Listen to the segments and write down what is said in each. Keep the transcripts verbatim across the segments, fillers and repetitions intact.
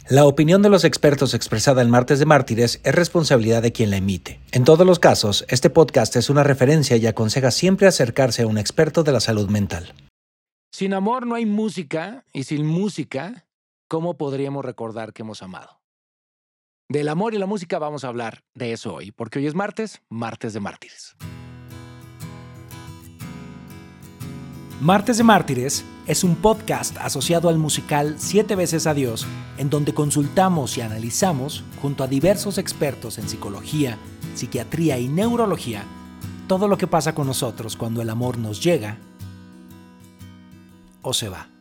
La opinión de los expertos expresada en Martes de Mártires es responsabilidad de quien la emite. En todos los casos, este podcast es una referencia y aconseja siempre acercarse a un experto de la salud mental. Sin amor no hay música, y sin música, ¿cómo podríamos recordar que hemos amado? Del amor y la música vamos a hablar de eso hoy, porque hoy es martes, Martes de Mártires. Martes de Mártires es un podcast asociado al musical Siete veces Adiós, en donde consultamos y analizamos, junto a diversos expertos en psicología, psiquiatría y neurología, todo lo que pasa con nosotros cuando el amor nos llega o se va.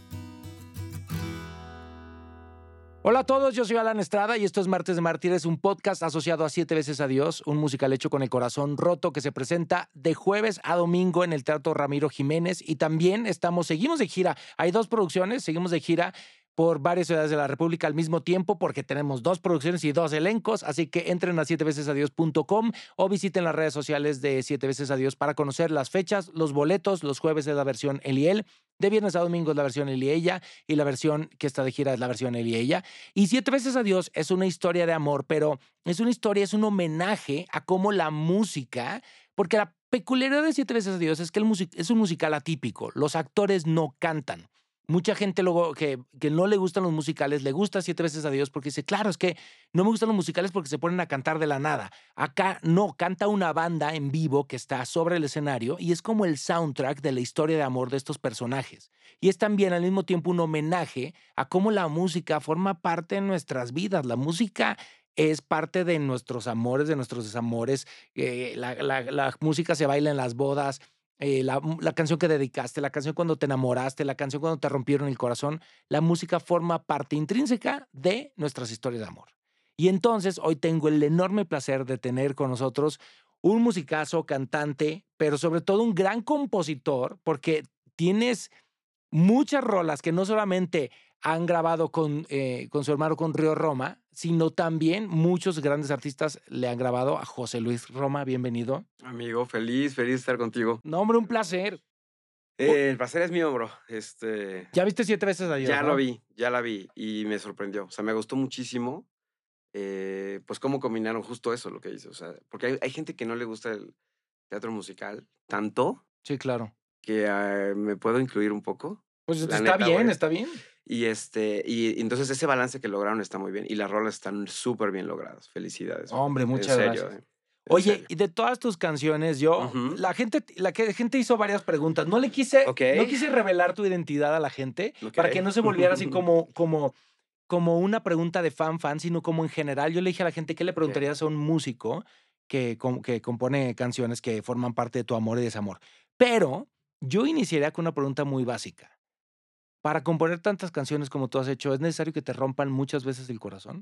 Hola a todos, yo soy Alan Estrada y esto es Martes de Mártires, un podcast asociado a Siete veces Adiós, un musical hecho con el corazón roto que se presenta de jueves a domingo en el Teatro Ramiro Jiménez, y también estamos, seguimos de gira. Hay dos producciones, seguimos de gira por varias ciudades de la República al mismo tiempo porque tenemos dos producciones y dos elencos, así que entren a siete veces adiós punto com o visiten las redes sociales de Siete veces Adiós para conocer las fechas, los boletos. Los jueves es la versión él y él, de viernes a domingo es la versión él y ella, y la versión que está de gira es la versión él y ella. Y Siete veces Adiós es una historia de amor, pero es una historia, es un homenaje a cómo la música, porque la peculiaridad de Siete veces Adiós es que el music, es un musical atípico, los actores no cantan. Mucha gente luego que, que no le gustan los musicales, le gusta Siete veces Adiós porque dice, claro, es que no me gustan los musicales porque se ponen a cantar de la nada. Acá no, canta una banda en vivo que está sobre el escenario y es como el soundtrack de la historia de amor de estos personajes. Y es también al mismo tiempo un homenaje a cómo la música forma parte de nuestras vidas. La música es parte de nuestros amores, de nuestros desamores. Eh, la, la, la música se baila en las bodas. Eh, la, la canción que dedicaste, la canción cuando te enamoraste, la canción cuando te rompieron el corazón, la música forma parte intrínseca de nuestras historias de amor. Y entonces hoy tengo el enorme placer de tener con nosotros un musicazo, cantante, pero sobre todo un gran compositor, porque tienes muchas rolas que no solamente han grabado con, eh, con su hermano, con Río Roma, sino también muchos grandes artistas le han grabado a José Luis Roma. Bienvenido. Amigo, feliz, feliz de estar contigo. No, hombre, un placer. Eh, el placer es mío, bro. Este, Ya viste Siete veces Adiós, ya ¿no? lo vi, ya la vi y me sorprendió. O sea, me gustó muchísimo. Eh, pues cómo combinaron justo eso, lo que hice. O sea, porque hay, hay gente que no le gusta el teatro musical tanto Sí, claro. que eh, me puedo incluir un poco. Pues La está neta, bien, güey. está bien. Y este, y, y entonces ese balance que lograron está muy bien. Y las rolas están súper bien logradas. Felicidades, bro. Hombre, muchas En serio, gracias. eh. En Oye, serio. y de todas tus canciones, yo, Ujú. la gente, la que- gente hizo varias preguntas. No le quise, Ok. no quise revelar tu identidad a la gente Ok. para que no se volviera así como, como, como una pregunta de fan fan, sino como en general. Yo le dije a la gente, ¿qué le Ok. preguntarías a un músico que, com- que compone canciones que forman parte de tu amor y desamor? Pero yo iniciaría con una pregunta muy básica. Para componer tantas canciones como tú has hecho, ¿es necesario que te rompan muchas veces el corazón?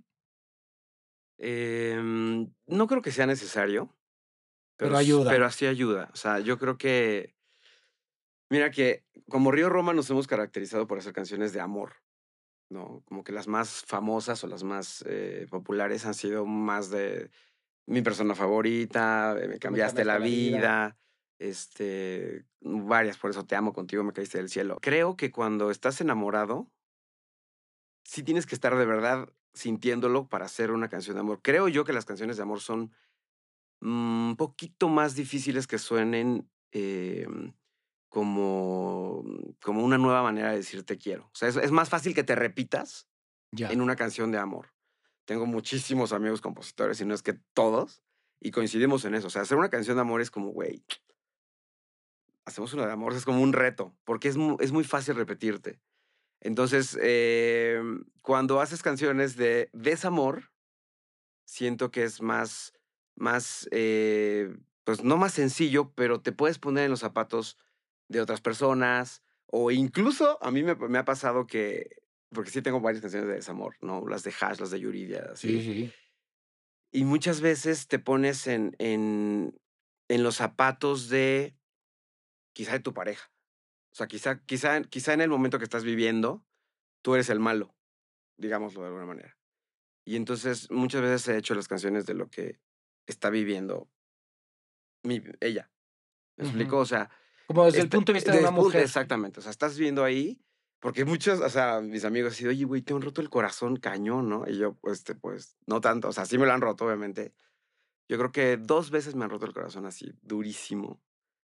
Em, no creo que sea necesario, pero, Pero s- ayuda. pero así ayuda. O sea, yo creo que, mira que como Río Roma nos hemos caracterizado por hacer canciones de amor, ¿no? Como que las más famosas o las más eh, populares han sido más de mi persona favorita, eh, me cambiaste la vida, este, varias, por eso te amo, contigo me caíste del cielo. Creo que cuando estás enamorado, sí tienes que estar de verdad sintiéndolo para hacer una canción de amor. Creo yo que las canciones de amor son un poquito más difíciles que suenen em, como, como una nueva manera de decir te quiero. O sea, es, es más fácil que te repitas Ya. en una canción de amor. Tengo muchísimos amigos compositores, y no es que todos, y coincidimos en eso. O sea, hacer una canción de amor es como, güey, hacemos una de amor, es como un reto, porque es, mu- es muy fácil repetirte. Entonces, em, cuando haces canciones de desamor, siento que es más, más, eh, pues no más sencillo, pero te puedes poner en los zapatos de otras personas, o incluso a mí me, me ha pasado que, porque sí tengo varias canciones de desamor, ¿no? Las de Hash, las de Yuridia, Sí, así. sí. Y muchas veces te pones en, en, en los zapatos de, quizá de tu pareja. O sea, quizá, quizá, quizá en el momento que estás viviendo, tú eres el malo, digámoslo de alguna manera. Y entonces muchas veces he hecho las canciones de lo que está viviendo mi, ella. ¿Me Ujú. explico? O sea, Como desde el este, punto de vista de desde una el punto- mujer. exactamente. O sea, estás viendo ahí Porque muchos, o sea, mis amigos así, oye, güey, te han roto el corazón cañón, ¿no? Y yo, este, pues, no tanto. O sea, sí me lo han roto, obviamente. Yo creo que dos veces me han roto el corazón así, durísimo.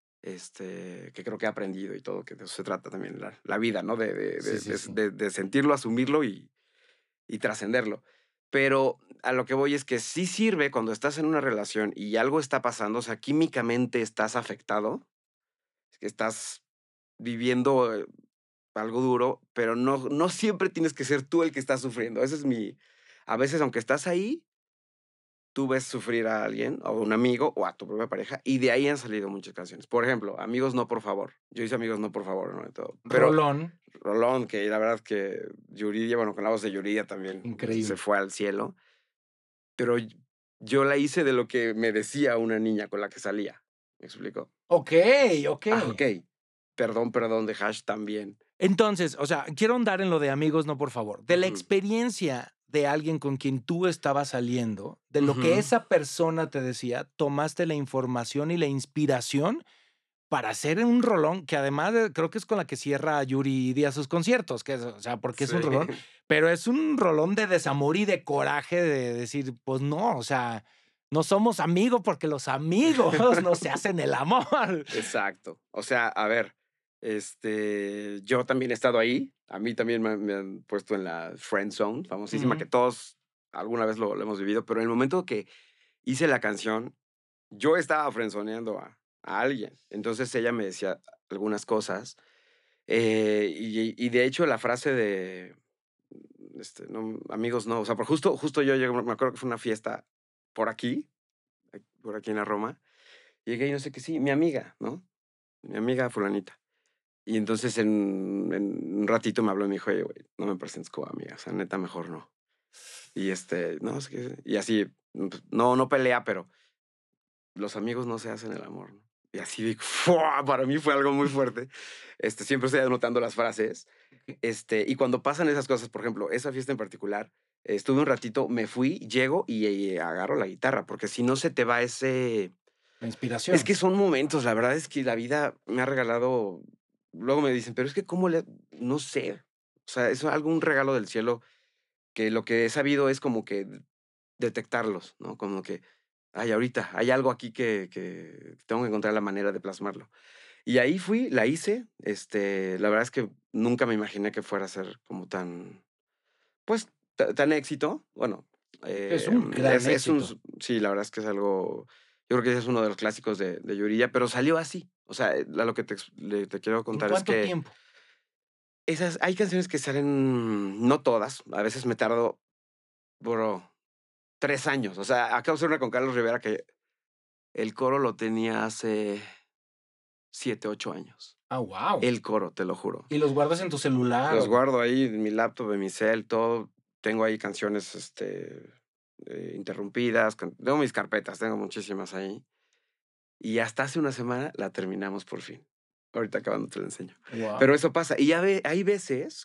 Este, que creo que he aprendido y todo, que de eso se trata también la, la vida, ¿no? De, de, Sí, de, sí, de, sí. de- de sentirlo, asumirlo y, y trascenderlo. Pero a lo que voy es que sí sirve cuando estás en una relación y algo está pasando, o sea, químicamente estás afectado, que estás viviendo eh, algo duro, pero no, no siempre tienes que ser tú el que está sufriendo. Ese es mi... A veces, aunque estás ahí, tú ves sufrir a alguien, o a un amigo, o a tu propia pareja, y de ahí han salido muchas canciones. Por ejemplo, Amigos No, por favor. Yo hice Amigos No, por favor, ¿no? De todo. Pero Rolón, Rolón, que la verdad que Yuridia, bueno, con la voz de Yuridia también se increíble. fue al cielo, pero y- yo la hice de lo que me decía una niña con la que salía. ¿Me explico? Ok, ok. Ah, ok. Perdón, perdón, de Hash también. Entonces, o sea, quiero andar en lo de amigos, no, por favor. De la Ujú, experiencia de alguien con quien tú estabas saliendo, de lo que ujú. esa persona te decía, tomaste la información y la inspiración para hacer un rolón que además de- creo que es con la que cierra Yuri Díaz sus conciertos, que es, o sea, porque es un Sí. rolón, pero es un rolón de desamor y de coraje de decir, pues no, o sea, no somos amigos porque los amigos no se hacen el amor. Exacto. O sea, a ver, este, yo también he estado ahí. A mí también me, me han puesto en la friend zone, famosísima, Ujú. que todos alguna vez lo, lo hemos vivido, pero en el momento que hice la canción, yo estaba friendzoneando a, a alguien. Entonces ella me decía algunas cosas. eh, y, y de hecho la frase de, este, no, amigos, no. O sea, por justo, justo yo llegué, me acuerdo que fue una fiesta por aquí, por aquí en la Roma. Llegué y no sé qué, sí, mi amiga, ¿no? Mi amiga fulanita. Y entonces en, en un ratito me habló y me dijo, oye, güey, no me presentes como amiga, o sea, neta, mejor no. Y este, no, es que, y así, pues, no, no pelea, pero los amigos no se hacen el amor, ¿no? Y así, de, ¡fua! Para mí fue algo muy fuerte. Este, siempre estoy anotando las frases. Este, y cuando pasan esas cosas, por ejemplo, esa fiesta en particular, eh, estuve un ratito, me fui, llego y, y agarro la guitarra, porque si no se te va ese... La Es inspiración. que son momentos, la verdad es que la vida me ha regalado. Luego me dicen, pero es que cómo le, no sé. O sea, es algo, un regalo del cielo que lo que he sabido es como que d- detectarlos, ¿no? Como que, ay, ahorita hay algo aquí que, que tengo que encontrar la manera de plasmarlo. Y ahí fui, la hice. Este, la verdad es que nunca me imaginé que fuera a ser como tan, pues, ta- tan éxito. Bueno, Es eh, un gran es, es un, éxito. s- sí, la verdad es que es algo, yo creo que ese es uno de los clásicos de, de Yuridia, pero salió así. O sea, eh, a lo que te, ex- le- te quiero ¿En contar es cuánto que tiempo? esas, hay canciones que salen, no todas, a veces me tardo, bro, tres años. O sea, acabo de hacer una con Carlos Rivera que el coro lo tenía hace siete, ocho años. Ah, wow. El coro, te lo juro. ¿Y los guardas en tu celular Los o? guardo ahí en mi laptop, en mi cel, todo. Tengo ahí canciones, este, eh, interrumpidas. can- Tengo mis carpetas, tengo muchísimas ahí. Y hasta hace una semana la terminamos por fin. Ahorita acabando te lo enseño. Pero Wow. eso pasa. Y ya ve, hay veces,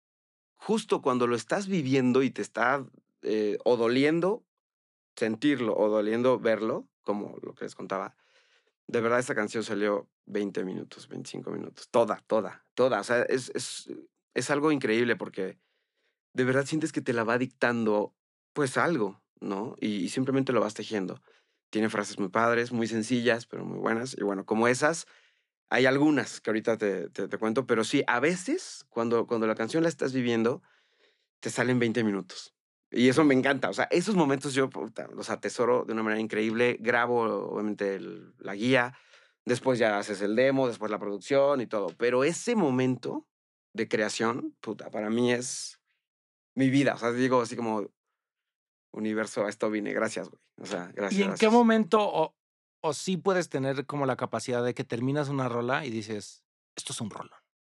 justo cuando lo estás viviendo y te está eh, o doliendo sentirlo o doliendo verlo, como lo que les contaba, de verdad esta canción salió veinte minutos, veinticinco minutos. Toda, toda, toda. O sea, es, es, es algo increíble porque de verdad sientes que te la va dictando, pues algo, ¿no? Y, y simplemente lo vas tejiendo. Tiene frases muy padres, muy sencillas, pero muy buenas. Y bueno, como esas, hay algunas que ahorita te, te, te cuento, pero sí, a veces, cuando, cuando la canción la estás viviendo, te salen veinte minutos. Y eso me Wow. encanta. O sea, esos momentos yo puta, los atesoro de una manera increíble. Grabo, obviamente, el- la guía. Después ya haces el demo, después la producción y todo. Pero ese momento de creación, puta, para mí es mi vida. O sea, digo así como, universo, a esto vine. Gracias, güey. O sea, ¿Y gracias, en qué gracias. momento o o sí puedes tener como la capacidad de que terminas una rola y dices: "Esto es un rolón"?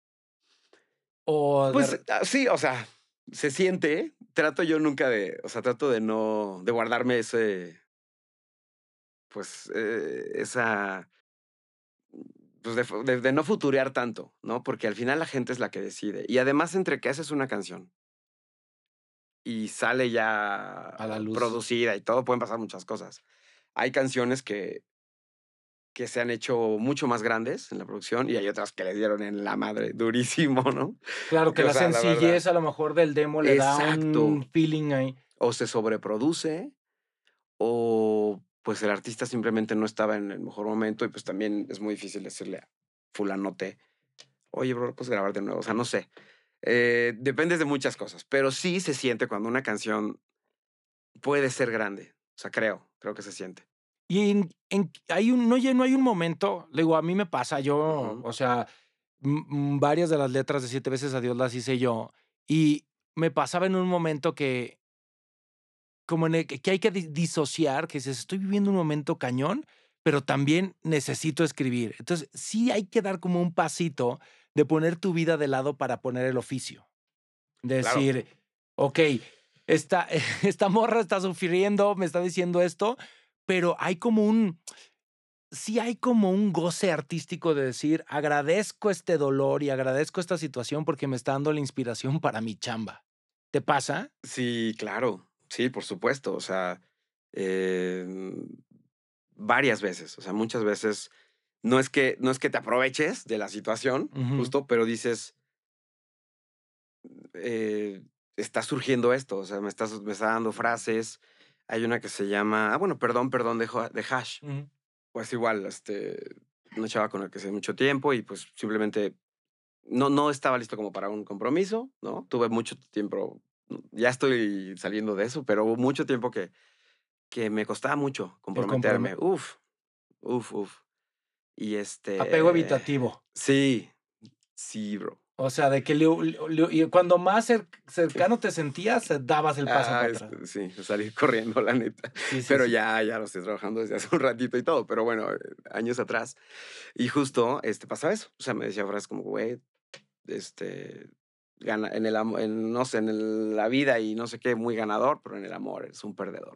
O de Pues re ah, sí, o sea, se siente. Trato yo nunca de, o sea, trato de no, de guardarme ese, pues, eh, esa pues de, fu- de- de no futurear tanto, ¿no? Porque al final la gente es la que decide. Y además, entre que haces una canción y sale ya a la luz. producida y todo, pueden pasar muchas cosas. Hay canciones que que se han hecho mucho más grandes en la producción y hay otras que le dieron en la madre durísimo, ¿no? Claro que O la sea, la verdad. sencillez a lo mejor del demo le da Exacto. un feeling ahí. O se sobreproduce o pues el artista simplemente no estaba en el mejor momento y pues también es muy difícil decirle a fulanote, oye, bro, pues grabar de nuevo. O sea, no sé. Eh, depende de muchas cosas, pero sí se siente cuando una canción puede ser grande. O sea, creo, creo que se siente. Y en, en- hay un, no, oye, no hay un momento, le digo, a mí me pasa, yo, Ujú. o sea, m- m- varias de las letras de Siete veces a Dios las hice yo, y me pasaba en un momento que, como en el que que hay que di- disociar, que dices, estoy viviendo un momento cañón, pero también necesito escribir. Entonces, sí hay que dar como un pasito de poner tu vida de lado para poner el oficio. Claro. Decir, ok, esta, esta morra está sufriendo, me está diciendo esto, pero hay como un, sí hay como un goce artístico de decir, agradezco este dolor y agradezco esta situación porque me está dando la inspiración para mi chamba. ¿Te pasa? Sí, claro. Sí, por supuesto. O sea, em, varias veces. O sea, muchas veces no es que, no es que te aproveches de la situación, Ujú. justo, pero dices, eh, está surgiendo esto. O sea, me está, me está dando frases. Hay una que se llama, ah, bueno, perdón, perdón, de, Jo- de Hash. Ujú. Pues igual, este, una chava con la que sé mucho tiempo y pues simplemente no, no estaba listo como para un compromiso, ¿no? Tuve mucho tiempo, ya estoy saliendo de eso, pero hubo mucho tiempo que, que me costaba mucho El comprome- comprometerme. Uf, uf, uf. Y apego este, evitativo. sí, sí, bro. O sea, de que le- le- le- y cuando más cer- cercano te sentías, eh, dabas el paso Ah, para es- atrás. sí, salir corriendo, la neta. Sí, sí, Pero sí. ya, ya lo estoy trabajando desde hace un ratito y todo, pero bueno, eh, años atrás. Y justo, este, pasaba eso. O sea, me decía frases como, güey, este, gana, en el amor, en, no sé, en el- la vida y no sé qué, muy ganador, pero en el amor eres un perdedor.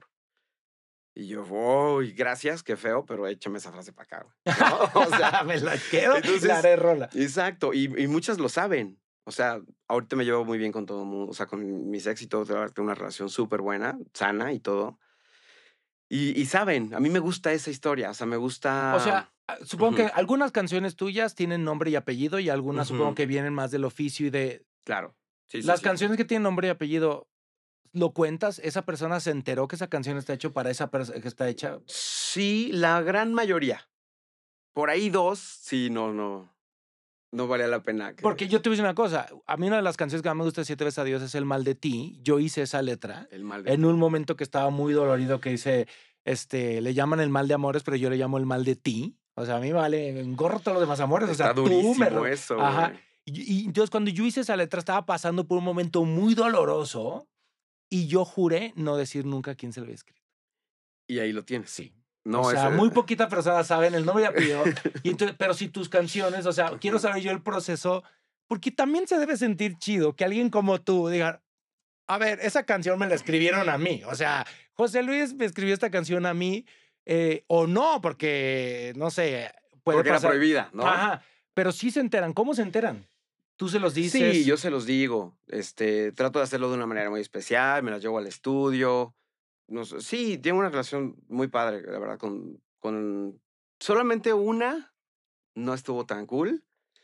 Y yo, uy, gracias, qué feo, pero échame esa frase para acá, güey", ¿no? O sea, Me la quedo, la entonces, haré rola. exacto, y, y muchas lo saben. O sea, ahorita me llevo muy bien con todo el mundo, o sea, con mis éxitos, tengo una relación súper buena, sana y todo. Y, y saben, a mí me gusta esa historia, o sea, me O gusta. sea, ah, supongo que Ujú, algunas canciones tuyas tienen nombre y apellido y algunas supongo ujú, que vienen más del oficio y de... claro, sí, sí, Las sí. canciones que tienen nombre y apellido, ¿lo cuentas? ¿Esa persona se enteró que esa canción está hecha para esa persona que está hecha? Sí, la gran mayoría. Por ahí dos, sí, no, no, no valía la pena Porque que yo te voy a decir una cosa, a mí una de las canciones que más me gusta de Siete veces a Dios es El mal de ti. Yo hice esa letra el mal de en ti. un momento que estaba muy dolorido, que dice, este, le llaman el mal de amores, pero yo le llamo el mal de ti. O sea, a mí me vale engorro todos los demás amores. O Está sea, tú me... durísimo ro- eso, Ajá. güey. Y, y entonces cuando yo hice esa letra estaba pasando por un momento muy doloroso y yo juré no decir nunca a quién se lo había escrito. Y ahí lo tienes. Sí. O No, sea, ese. muy poquitas personas saben el nombre y apellido. Y entonces, pero si tus canciones, o sea, quiero Ujú. saber yo el proceso, porque también se debe sentir chido que alguien como tú diga, a ver, esa canción me la escribieron a mí. O sea, José Luis me escribió esta canción a mí, eh, o no, porque, no sé, puede Porque era pasar. prohibida, ¿no? Ajá, pero sí se enteran. ¿Cómo se enteran? Tú se los Sí, dices. yo se los digo. Este, trato de hacerlo de una manera muy especial, me las llevo al estudio. No sé, sí, tengo una relación muy padre, la verdad, con, con solamente una no estuvo tan cool.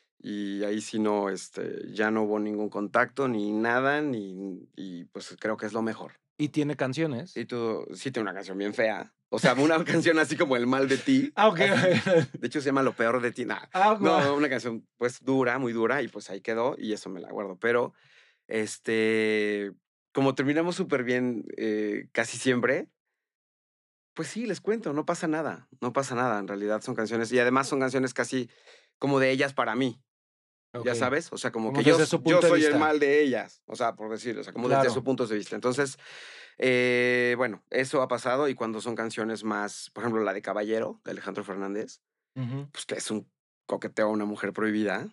Y ahí sí no, este, ya no hubo ningún contacto ni nada, ni, y pues creo que es lo mejor. Y tiene canciones. Y tú, sí tiene una canción bien fea. O sea, una canción así como El mal de ti. Ah, ok. Así. De hecho, se llama Lo peor de ti. Nah. Ah, No, ok. una canción pues dura, muy dura, y pues ahí quedó, y eso me la guardo. Pero, este, como terminamos súper bien eh, casi siempre, pues sí, les cuento, no pasa nada. No pasa nada, en realidad son canciones, y además son canciones casi como de ellas para mí. Ok. Ya sabes, o sea, como Como que yo, desde su yo punto de soy el vista. mal de ellas, o sea, por decirlo, o sea, como desde su Claro. punto de vista. Entonces, eh, bueno, eso ha pasado y cuando son canciones más, por ejemplo, la de Caballero, de Alejandro Fernández, Ujú. pues que es un coqueteo a una mujer prohibida,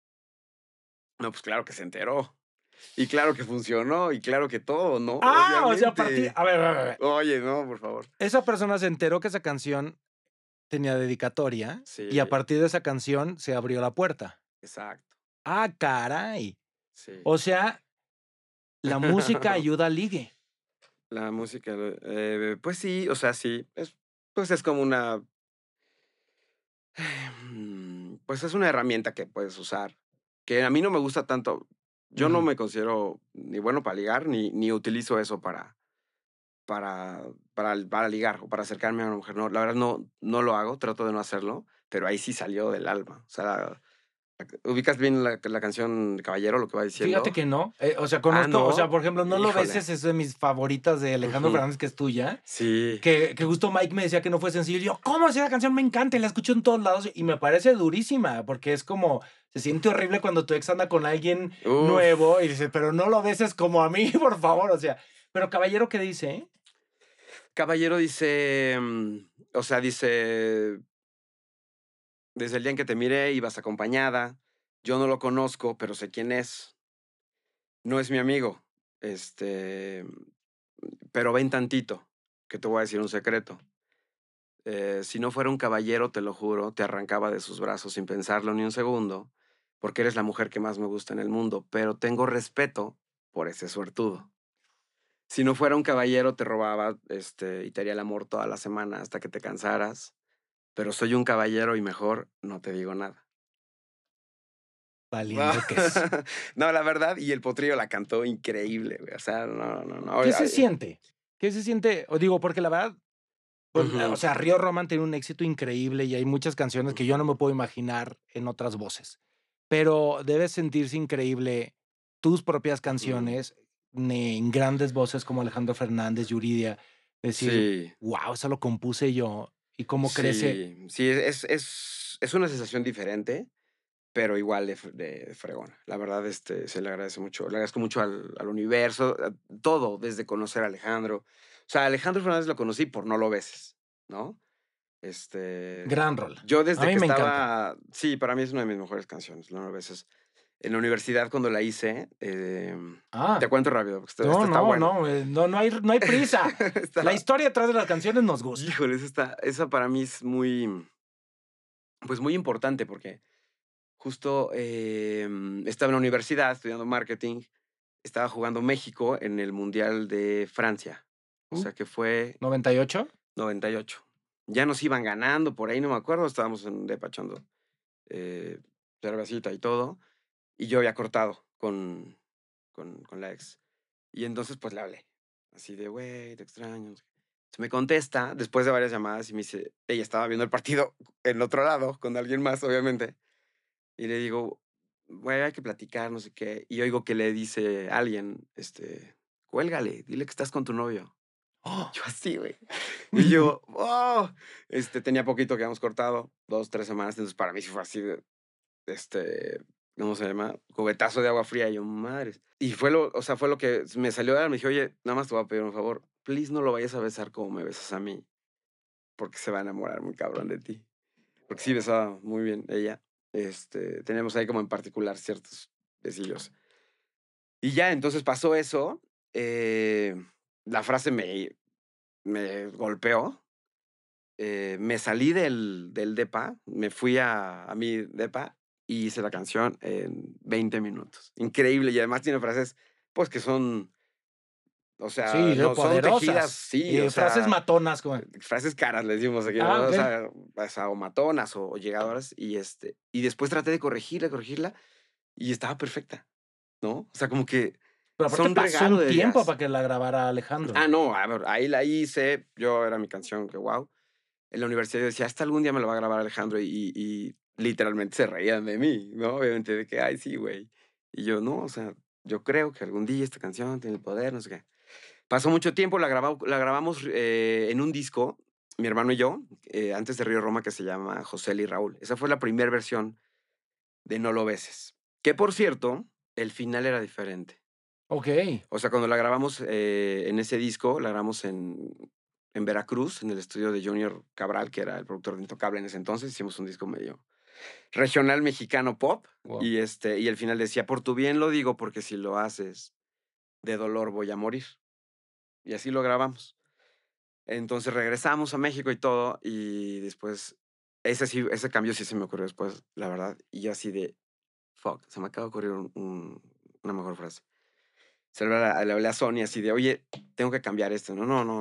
no, pues claro que se enteró. Y claro que funcionó, y claro que todo, ¿no? Ah, o sea, a partir, Obviamente. a ver, a ver, a ver. Oye, no, por favor. Esa persona se enteró que esa canción tenía dedicatoria y a Sí, partir de esa canción se abrió la puerta. exacto. Ah, caray. Sí. O sea, la música ayuda al ligue. La música, eh, pues sí, o sea, sí. Es, pues es como una Mm, Pues es una herramienta que puedes usar, que a mí no me gusta tanto. Yo no Ujú. me considero ni bueno para ligar, ni, ni utilizo eso para, para, para, para ligar o para acercarme a una mujer. No, la verdad no, no lo hago, trato de no hacerlo, pero ahí sí salió del alma. O sea, ¿ubicas bien la, la canción Caballero, lo que va Fíjate diciendo? que no, eh, o sea, Ah, conozco, o sea, no. por ejemplo, No lo Híjole. beses es de mis favoritas de Alejandro Ujú. Fernández, que es tuya, Sí. que que justo Mike me decía que no fue sencillo, y yo: "¿Cómo? Si esa canción me encanta, y la escucho en todos lados", y me parece durísima, porque es como, se siente horrible cuando tu ex anda con alguien nuevo, y Uf. dices: "Pero no lo beses como a mí, por favor", o sea, pero Caballero, ¿qué dice? Caballero dice, mm, o sea, dice, desde el día en que te miré ibas acompañada. Yo no lo conozco, pero sé quién es. No es mi amigo. Este, pero ven tantito, que te voy a decir un secreto. Eh, si no fuera un caballero, te lo juro, te arrancaba de sus brazos sin pensarlo ni un segundo, porque eres la mujer que más me gusta en el mundo, pero tengo respeto por ese suertudo. Si no fuera un caballero, te robaba, este, y te haría el amor toda la semana hasta que te cansaras, pero soy un caballero y mejor no te digo nada. Valiendo queso. No, la verdad, y el potrillo la cantó increíble, güey. O sea, no, no, no. ¿Qué se Ay, siente? ¿Qué se siente? O digo, porque la verdad, pues, eh, o ujú, sea, Río Roman tiene un éxito increíble y hay muchas canciones que yo no me ujú, puedo imaginar en otras voces. Pero debe sentirse increíble tus propias ujú. canciones ne- en grandes voces como Alejandro Fernández, Yuridia, decir, Sí, wow, eso lo compuse yo y cómo crece. sí, sí, es, es, es una sensación diferente, pero igual de, fre- de fregona. La verdad, este, se le agradece mucho. Le agradezco mucho al, al universo, a todo, desde conocer a Alejandro. O sea, Alejandro Fernández lo conocí por No lo beses, ¿no? Este, Gran rol. yo A desde mí que me encanta. estaba, sí, para mí es una de mis mejores canciones, No lo beses. En la universidad cuando la hice, em, te Ah, cuento rápido, porque esto, no, esto está no, bueno. no, eh, no, no hay, no hay prisa. La Está, historia detrás de las canciones nos gusta. híjole, esa, está, esa para mí es muy, pues muy importante porque justo em, estaba en la universidad estudiando marketing, estaba jugando México en el Mundial de Francia, o Uh, sea que fue ¿noventa y ocho? noventa y ocho. Ya nos iban ganando, por ahí no me acuerdo, estábamos en despachando eh, cervecita y todo, y yo había cortado con, con, con la ex. Y entonces pues le hablé, así de, güey, te extraño. No sé qué. Entonces me contesta después de varias llamadas y me dice, ella estaba viendo el partido en otro lado, con alguien más, obviamente. Y le digo, güey, hay que platicar, no sé qué. Y oigo que le dice alguien, este, cuélgale, dile que estás con tu novio. ¡Oh! Yo así, güey. Y yo, oh, este, tenía poquito que habíamos cortado, dos, tres semanas. Entonces para mí sí fue así de, este, ¿cómo se llama? Cubetazo de agua fría. Y yo, madres. Y fue lo, o sea, fue lo que me salió de él. Me dije, oye, nada más te voy a pedir un favor. Please no lo vayas a besar como me besas a mí, porque se va a enamorar muy cabrón de ti. Porque sí besaba muy bien ella. Este, teníamos ahí como en particular ciertos besillos. Y ya, entonces pasó eso. eh, la frase me, me golpeó. eh, me salí del, del depa, me fui a, a mi depa y hice la canción en veinte minutos. Increíble. Y además tiene frases, pues que son, o sea, Sí, de no son tejidas, poderosas. sí, o Eh, frases sea, matonas, como, eh, frases caras, les decimos aquí, ah, ¿no? O okey. sea, o sea, o matonas o, o llegadoras. Y, este, y después traté de corregirla, corregirla y estaba perfecta, ¿no? O sea, como que Pero aparte son pasó regalo un de tiempo Dios. para que la grabara Ah, Alejandro. no, a ver, ahí la hice, yo era mi canción, que wow. En la universidad yo decía, hasta algún día me lo va a grabar Alejandro y, y, y literalmente se reían de mí, ¿no? Obviamente de que, ay, sí, güey. Y yo, no, o sea, yo creo que algún día esta canción tiene el poder, no sé qué. Pasó mucho tiempo, la, grabamos la grabamos eh, en un disco, mi hermano y yo, eh, antes de Río Roma, que se llama José y Raúl. Esa fue la primera versión de No lo beses. Que por cierto, el final era diferente. Okey. O sea, cuando la grabamos eh, en ese disco, la grabamos en, en Veracruz, en el estudio de Junior Cabral, que era el productor de Intocable en ese entonces. Hicimos un disco medio regional mexicano pop. Guau. Y, este, y el final decía, por tu bien lo digo, porque si lo haces, de dolor voy a morir. Y así lo grabamos. Entonces regresamos a México y todo. Y después, ese, sí, ese cambio sí se me ocurrió después, la verdad. Y yo así de, fuck, se me acaba de ocurrir un- un- una mejor frase. Se le hablé a le hablé a Sony así de: "Oye, tengo que cambiar esto". "No, no, no, no".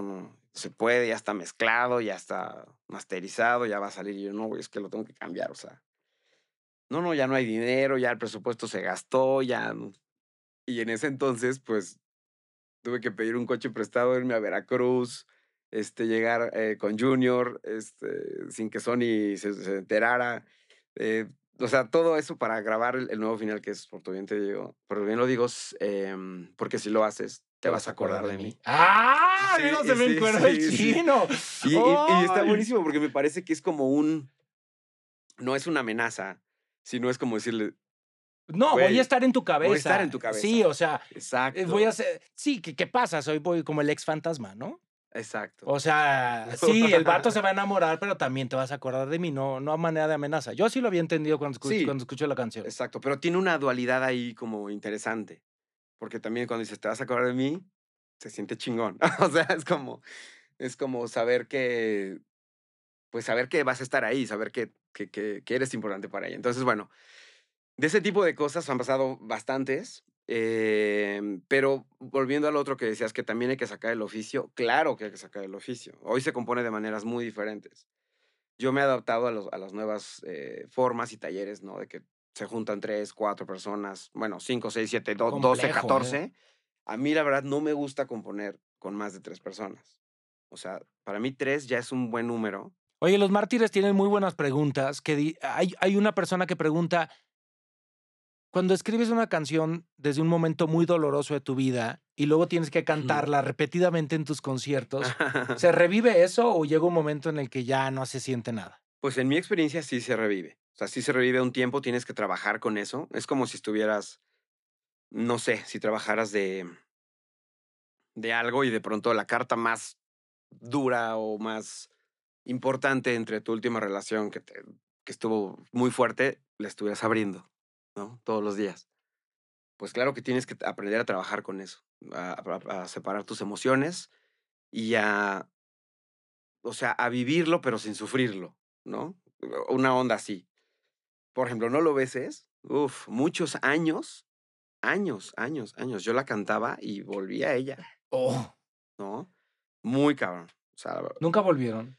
se puede, ya está mezclado, ya está masterizado, ya va a salir. Y yo, no, güey, es que lo tengo que cambiar, o sea. No, no, ya no hay dinero, ya el presupuesto se gastó, ya. no- Y en ese entonces, pues, tuve que pedir un coche prestado, irme a Veracruz, este, llegar eh, con Junior, este, sin que Sony se, se enterara. eh, o sea, todo eso para grabar el, el nuevo final que es Por tu bien te digo. Por tu bien lo digo, s- em, porque si lo haces, te vas a acordar de mí. ¡Ah! Sí, Amigo, y se me sí, encueró el sí, sí. chino. Y, y- y está ¡Ay! buenísimo porque me parece que es como un, no es una amenaza, sino es como decirle, No, voy a güey, estar en tu voy a estar cabeza. en tu Sí, cabeza. o sea, eh, voy a Exacto, ser. Sí, ¿qué, qué pasa? Soy voy como el ex fantasma, ¿no? exacto. O sea, sí, el vato se va a enamorar, pero también te vas a acordar de mí, no, no a manera de amenaza. Yo sí lo había entendido cuando escucho, Sí, cuando escucho la canción. exacto, pero tiene una dualidad ahí como interesante, porque también cuando dices, te vas a acordar de mí, se siente chingón. O sea, es como, es como saber que, pues saber que vas a estar ahí, saber que, que, que, que eres importante para ella. Entonces, bueno, de ese tipo de cosas han pasado bastantes, em, pero volviendo al otro que decías, que también hay que sacar el oficio, claro que hay que sacar el oficio. Hoy se compone de maneras muy diferentes. Yo me he adaptado a, los, a las nuevas eh, formas y talleres, ¿no? De que se juntan tres, cuatro personas, bueno, cinco, seis, siete, do- doce, Complejo, ¿eh? catorce. A mí, la verdad, no me gusta componer con más de tres personas. O sea, para mí tres ya es un buen número. Oye, los mártires tienen muy buenas preguntas. Que di- hay, hay una persona que pregunta, cuando escribes una canción desde un momento muy doloroso de tu vida y luego tienes que cantarla repetidamente en tus conciertos, ¿se revive eso o llega un momento en el que ya no se siente nada? Pues en mi experiencia sí se revive. O sea, sí se revive un tiempo, tienes que trabajar con eso. Es como si estuvieras, no sé, si trabajaras de, de algo y de pronto la carta más dura o más importante entre tu última relación que, te, que estuvo muy fuerte, la estuvieras abriendo, ¿no? Todos los días. Pues claro que tienes que aprender a trabajar con eso, a, a- a separar tus emociones y a, o sea, a vivirlo pero sin sufrirlo, ¿no? Una onda así. Por ejemplo, No lo beses, uf, muchos años, años, años, años. Yo la cantaba y volvía a ella, Oh, ¿no? Muy cabrón. O sea, nunca volvieron.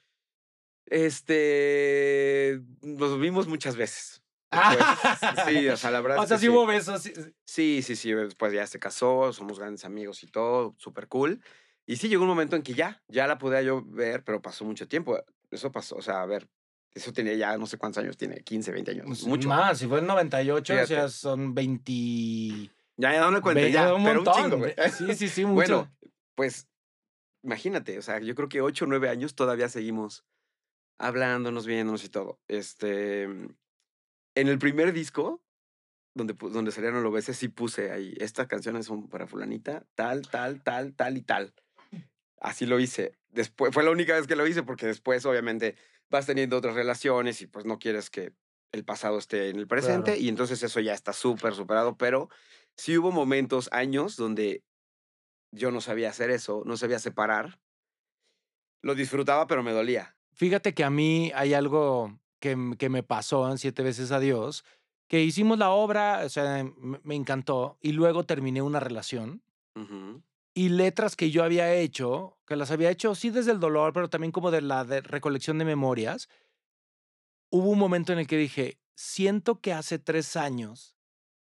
este, nos vimos muchas veces. Después, sí, o sea, la verdad O es que sea, sí sí. hubo besos. sí- sí. Sí, sí, sí, después ya se casó, somos grandes amigos y todo, súper cool. Y sí, llegó un momento en que ya, ya la podía yo ver, pero pasó mucho tiempo. Eso pasó, o sea, a ver, eso tenía ya no sé cuántos años tiene, quince, veinte años, Pues, mucho. más, si fue en noventa y ocho, o sea, Fíjate. son veinte. Ya, ya no le cuentes, ve- ya, un pero un chingo, montón. güey. ve- Sí, sí, sí, mucho. Bueno, pues imagínate, o sea, yo creo que ocho o nueve años todavía seguimos hablándonos, viéndonos y todo. Este, en el primer disco, donde, pu- donde salieron los veces, sí puse ahí, estas canciones son para fulanita, tal, tal, tal, tal y tal. Así lo hice. Después, fue la única vez que lo hice porque después, obviamente, vas teniendo otras relaciones y pues no quieres que el pasado esté en el presente Claro. y entonces eso ya está súper superado, pero sí hubo momentos, años, donde yo no sabía hacer eso, no sabía separar. Lo disfrutaba, pero me dolía. Fíjate que a mí hay algo que, m- que me pasó en Siete veces a Dios, que hicimos la obra, o sea, me, me encantó, y luego terminé una relación. Ujú. Y letras que yo había hecho, que las había hecho sí desde el dolor, pero también como de la de recolección de memorias, hubo un momento en el que dije, siento que hace tres años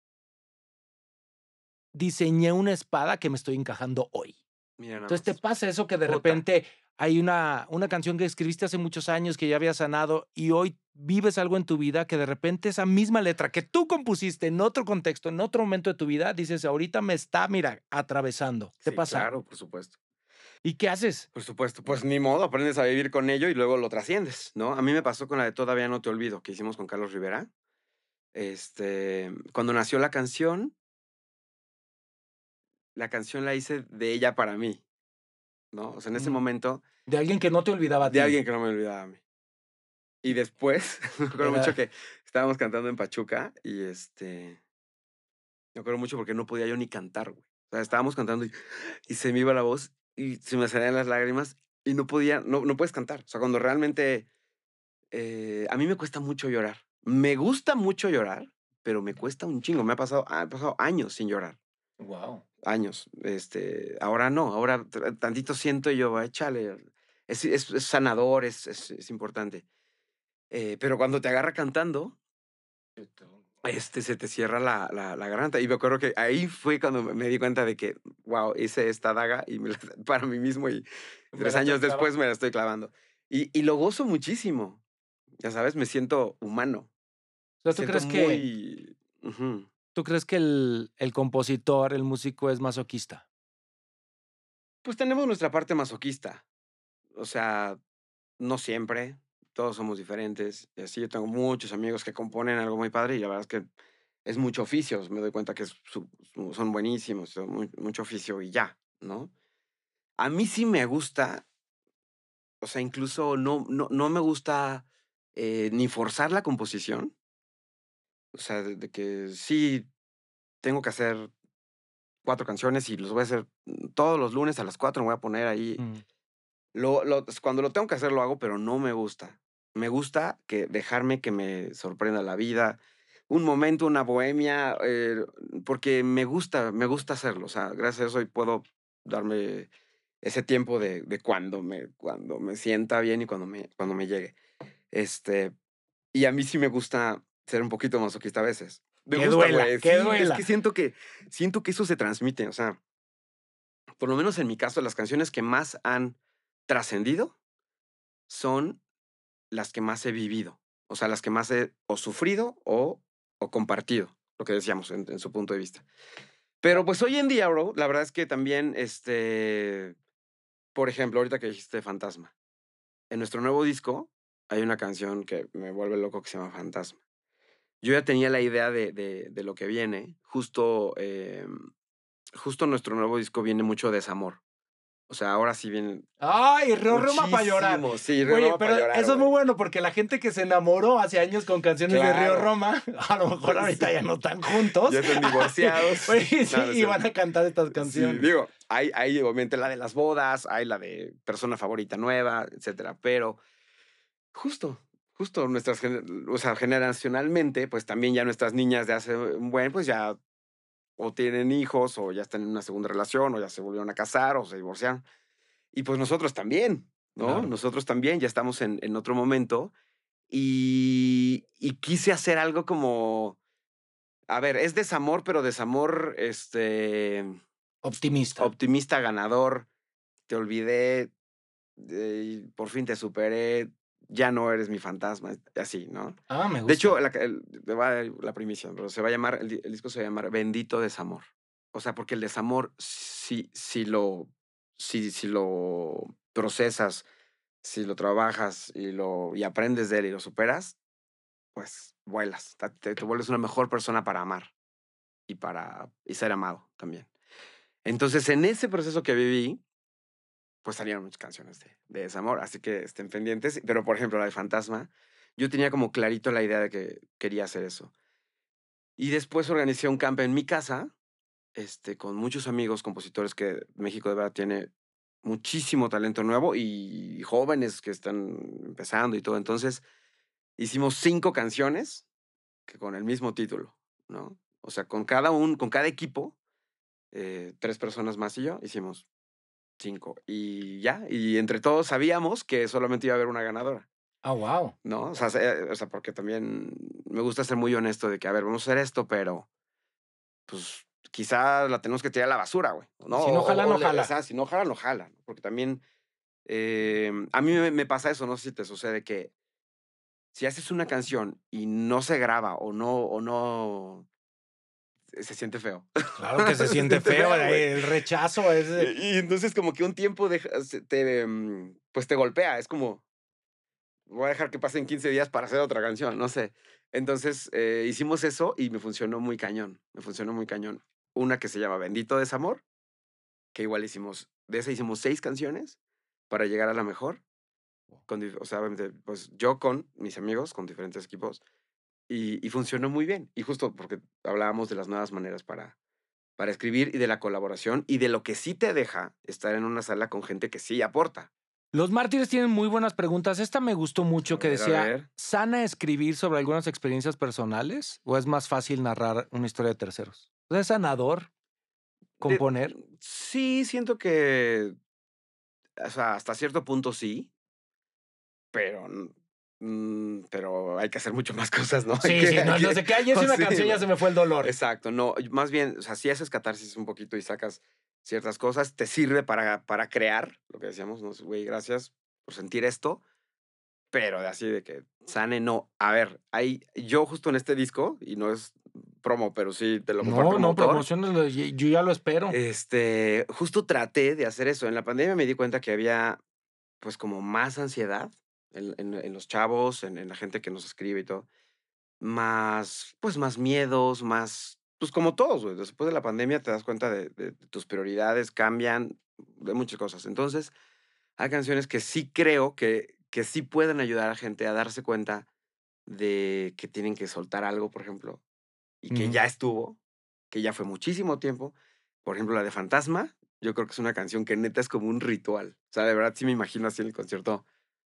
diseñé una espada que me estoy encajando hoy. Mira nada Entonces, ¿te más. pasa eso que de Puta. repente hay una, una canción que escribiste hace muchos años que ya había sanado y hoy vives algo en tu vida que de repente esa misma letra que tú compusiste en otro contexto, en otro momento de tu vida, dices, ahorita me está, mira, atravesando. ¿Te Sí, pasa? claro, por supuesto. ¿Y qué haces? Por supuesto. Pues ni modo, aprendes a vivir con ello y luego lo trasciendes, ¿no? A mí me pasó con la de Todavía no te olvido, que hicimos con Carlos Rivera. Este, cuando nació la canción, la canción la hice de ella para mí, ¿no? O sea, en ese Mm, momento, De alguien que no te olvidaba a de ti. alguien que no me olvidaba a mí. Y después, me acuerdo mucho Era, que estábamos cantando en Pachuca y este, me acuerdo mucho porque no podía yo ni cantar, güey. O sea, estábamos cantando y, y se me iba la voz y se me salían las lágrimas y no podía, no, no puedes cantar. O sea, cuando realmente, eh, a mí me cuesta mucho llorar. Me gusta mucho llorar, pero me cuesta un chingo. Me ha pasado, ha pasado años sin llorar. wow. Años. Este, ahora no, ahora tr- tantito siento y yo, échale. es, es, es sanador, es, es, es importante. Eh, pero cuando te agarra cantando, este, se te cierra la, la, la garganta. Y me acuerdo que ahí fue cuando me di cuenta de que, wow, hice esta daga y me la, para mí mismo y Me tres la estoy años después clavando. me la estoy clavando. Y, y lo gozo muchísimo. Ya sabes, me siento humano. O sea, Me ¿tú siento crees que, muy... ujú. tú crees que el, el compositor, el músico es masoquista? Pues tenemos nuestra parte masoquista. O sea, no siempre. Todos somos diferentes. Y así yo tengo muchos amigos que componen algo muy padre y la verdad es que es mucho oficio. Me doy cuenta que es su- su- son buenísimos, son muy- mucho oficio y ya, ¿no? A mí sí me gusta, o sea, incluso no, no, no me gusta eh, ni forzar la composición. O sea, de, de que sí tengo que hacer cuatro canciones y los voy a hacer mm, todos los lunes a las cuatro, me voy a poner ahí. Mm. Lo, lo- cuando lo tengo que hacer lo hago, pero no me gusta. Me gusta que dejarme que me sorprenda la vida, un momento, una bohemia, eh, porque me gusta, me gusta hacerlo. O sea, gracias a eso hoy puedo darme ese tiempo de, de cuando me, cuando me sienta bien y cuando me, cuando me llegue. Este, y a mí sí me gusta ser un poquito masoquista a veces. Me Que gusta, duela, güey. que Sí, es que duela. siento que, siento que eso se transmite. O sea, por lo menos en mi caso, las canciones que más han trascendido son las que más he vivido. O sea, las que más he o sufrido o, o compartido, lo que decíamos en, en su punto de vista. Pero pues hoy en día, bro, la verdad es que también, este, por ejemplo, ahorita que dijiste Fantasma, en nuestro nuevo disco hay una canción que me vuelve loco que se llama Fantasma. Yo ya tenía la idea de, de, de lo que viene. Justo, eh, justo nuestro nuevo disco viene mucho desamor. O sea, ahora sí viene Ay, Río Roma para llorar. muchísimo. Sí, Río Oye, Roma pero para llorar, eso es muy güey. bueno porque la gente que se enamoró hace años con canciones de Río Claro. Roma, a lo mejor ahorita Sí. ya no están juntos. Ya están divorciados. Oye, sí, No, no es y van cierto. a cantar estas Sí, canciones. digo, hay, hay obviamente la de las bodas, hay la de persona favorita nueva, etcétera. Pero justo, justo nuestras, gener- o sea, generacionalmente, pues también ya nuestras niñas de hace un buen, pues ya o tienen hijos, o ya están en una segunda relación, o ya se volvieron a casar, o se divorciaron. Y pues nosotros también, ¿no? Claro. Nosotros también ya estamos en, en otro momento. Y, y quise hacer algo como, a ver, es desamor, pero desamor, este, Optimista. optimista, ganador. Te olvidé, eh, por fin te superé, ya no eres mi fantasma, así, ¿no? Ah, me gusta. De hecho, la, el- te va a dar la primicia, pero se va a llamar, el, di- el disco se va a llamar Bendito Desamor. O sea, porque el desamor, si, si lo, si, si lo procesas, si lo trabajas y, lo, y aprendes de él y lo superas, pues vuelas, te, te- te vuelves una mejor persona para amar y para y ser amado también. Entonces, en ese proceso que viví, pues salieron muchas canciones de, de desamor, así que estén pendientes. Pero, por ejemplo, la de Fantasma, yo tenía como clarito la idea de que quería hacer eso. Y después organicé un camp en mi casa, este, con muchos amigos compositores que México de verdad tiene muchísimo talento nuevo y jóvenes que están empezando y todo. Entonces, hicimos cinco canciones que con el mismo título, ¿no? O sea, con cada un, con cada equipo, eh, tres personas más y yo, hicimos cinco. Y ya, y entre todos sabíamos que solamente iba a haber una ganadora, Ah, wow. ¿no? O sea, se- o sea, porque también me gusta ser muy honesto de que, a ver, vamos a hacer esto, pero pues quizá la tenemos que tirar a la basura, güey, ¿no? Si no O, jala, o- o no le- o jala. sea, si no jala, no jala, ¿no? Porque también eh, a mí me, me pasa eso, no sé si te sucede que si haces una canción y no se graba o no, o no se siente feo. Claro que se Se siente siente feo, feo, eh, güey. el rechazo es... de- Y, y entonces como que un tiempo deja- se- te, mm, pues te golpea. Es como, voy a dejar que pasen quince días para hacer otra canción, no sé. Entonces eh, hicimos eso y me funcionó muy cañón. Me funcionó muy cañón. Una que se llama Bendito Desamor, que igual hicimos, de esa hicimos seis canciones para llegar a la mejor. Con, dif- o sea, obviamente, pues yo con mis amigos, con diferentes equipos. Y, y funcionó muy bien. Y justo porque hablábamos de las nuevas maneras para, para escribir y de la colaboración y de lo que sí te deja estar en una sala con gente que sí aporta. Los mártires tienen muy buenas preguntas. Esta me gustó mucho A que ver, a decía, ver. ¿sana escribir sobre algunas experiencias personales o es más fácil narrar una historia de terceros? O sea, ¿es sanador De- componer? sí, siento que o sea, hasta cierto punto sí, pero, mm, pero hay que hacer mucho más cosas, ¿no? Hay Sí, que, sí, hay no, no que, sé qué. Ayer hice oh, una sí, canción, ya se me fue el dolor. exacto, no, más bien, o sea, si haces catarsis un poquito y sacas ciertas cosas, te sirve para, para crear, lo que decíamos, no sé, güey, gracias por sentir esto, pero de así de que sane, no. A ver, hay, yo justo en este disco, y no es promo, pero sí te lo comparto No, como no, autor, promociones, yo ya lo espero. este, justo traté de hacer eso. En la pandemia me di cuenta que había, pues, como más ansiedad en, en- en los chavos, en, en la gente que nos escribe y todo. Más, pues, más miedos, más, pues, como todos, güey. Después de la pandemia te das cuenta de, de- de tus prioridades, cambian, de muchas cosas. Entonces, hay canciones que sí creo que, que sí pueden ayudar a gente a darse cuenta de que tienen que soltar algo, por ejemplo, y que Ujú. ya estuvo, que ya fue muchísimo tiempo. Por ejemplo, la de Fantasma, yo creo que es una canción que neta es como un ritual. O sea, de verdad sí me imagino así en el concierto,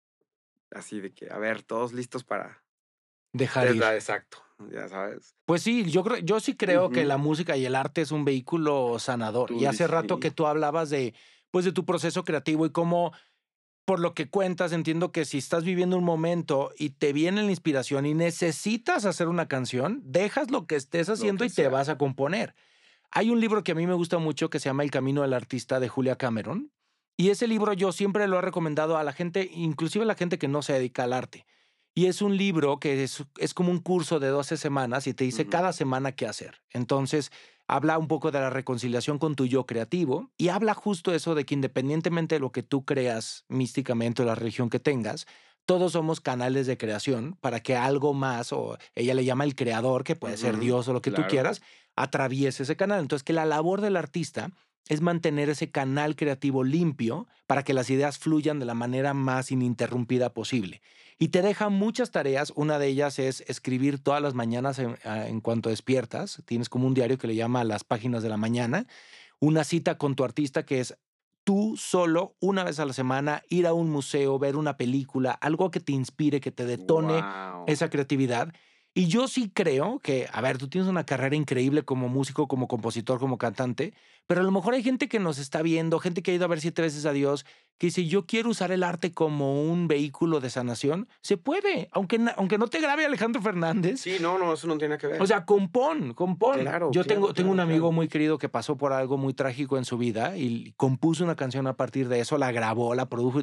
así de que, a ver, todos listos para... Dejar Es ir. la exacto, ya sabes. Pues sí, yo creo, yo sí creo que Ujú. la música y el arte es un vehículo sanador. Tú Y hace dices, rato que sí, tú hablabas de, pues, de tu proceso creativo y cómo, por lo que cuentas, entiendo que si estás viviendo un momento y te viene la inspiración y necesitas hacer una canción, dejas lo que estés lo haciendo que y te sea. vas a componer. Hay un libro que a mí me gusta mucho que se llama El camino del artista de Julia Cameron. Y ese libro yo siempre lo he recomendado a la gente, inclusive a la gente que no se dedica al arte. Y es un libro que es, es como un curso de doce semanas y te dice Ujú, cada semana qué hacer. Entonces, habla un poco de la reconciliación con tu yo creativo y habla justo eso de que independientemente de lo que tú creas místicamente o la religión que tengas, todos somos canales de creación para que algo más, o ella le llama el creador, que puede ser ujú, Dios o lo que tú claro. quieras, atraviese ese canal. Entonces, que la labor del artista es mantener ese canal creativo limpio para que las ideas fluyan de la manera más ininterrumpida posible. Y te deja muchas tareas. Una de ellas es escribir todas las mañanas en, a- en cuanto despiertas. Tienes como un diario que le llama Las páginas de la mañana. Una cita con tu artista que es tú solo, una vez a la semana, ir a un museo, ver una película, algo que te inspire, que te detone Wow. esa creatividad. Y yo sí creo que, a ver, tú tienes una carrera increíble como músico, como compositor, como cantante, pero a lo mejor hay gente que nos está viendo, gente que ha ido a ver siete veces a Dios, que dice, yo quiero usar el arte como un vehículo de sanación. Se puede, aunque, na- aunque no te grabe Alejandro Fernández. Sí, no, no, eso no tiene nada que O ver. sea, compón, compón. Claro, Yo claro, tengo, tengo un claro, amigo claro. muy querido que pasó por algo muy trágico en su vida y compuso una canción a partir de eso, la grabó, la produjo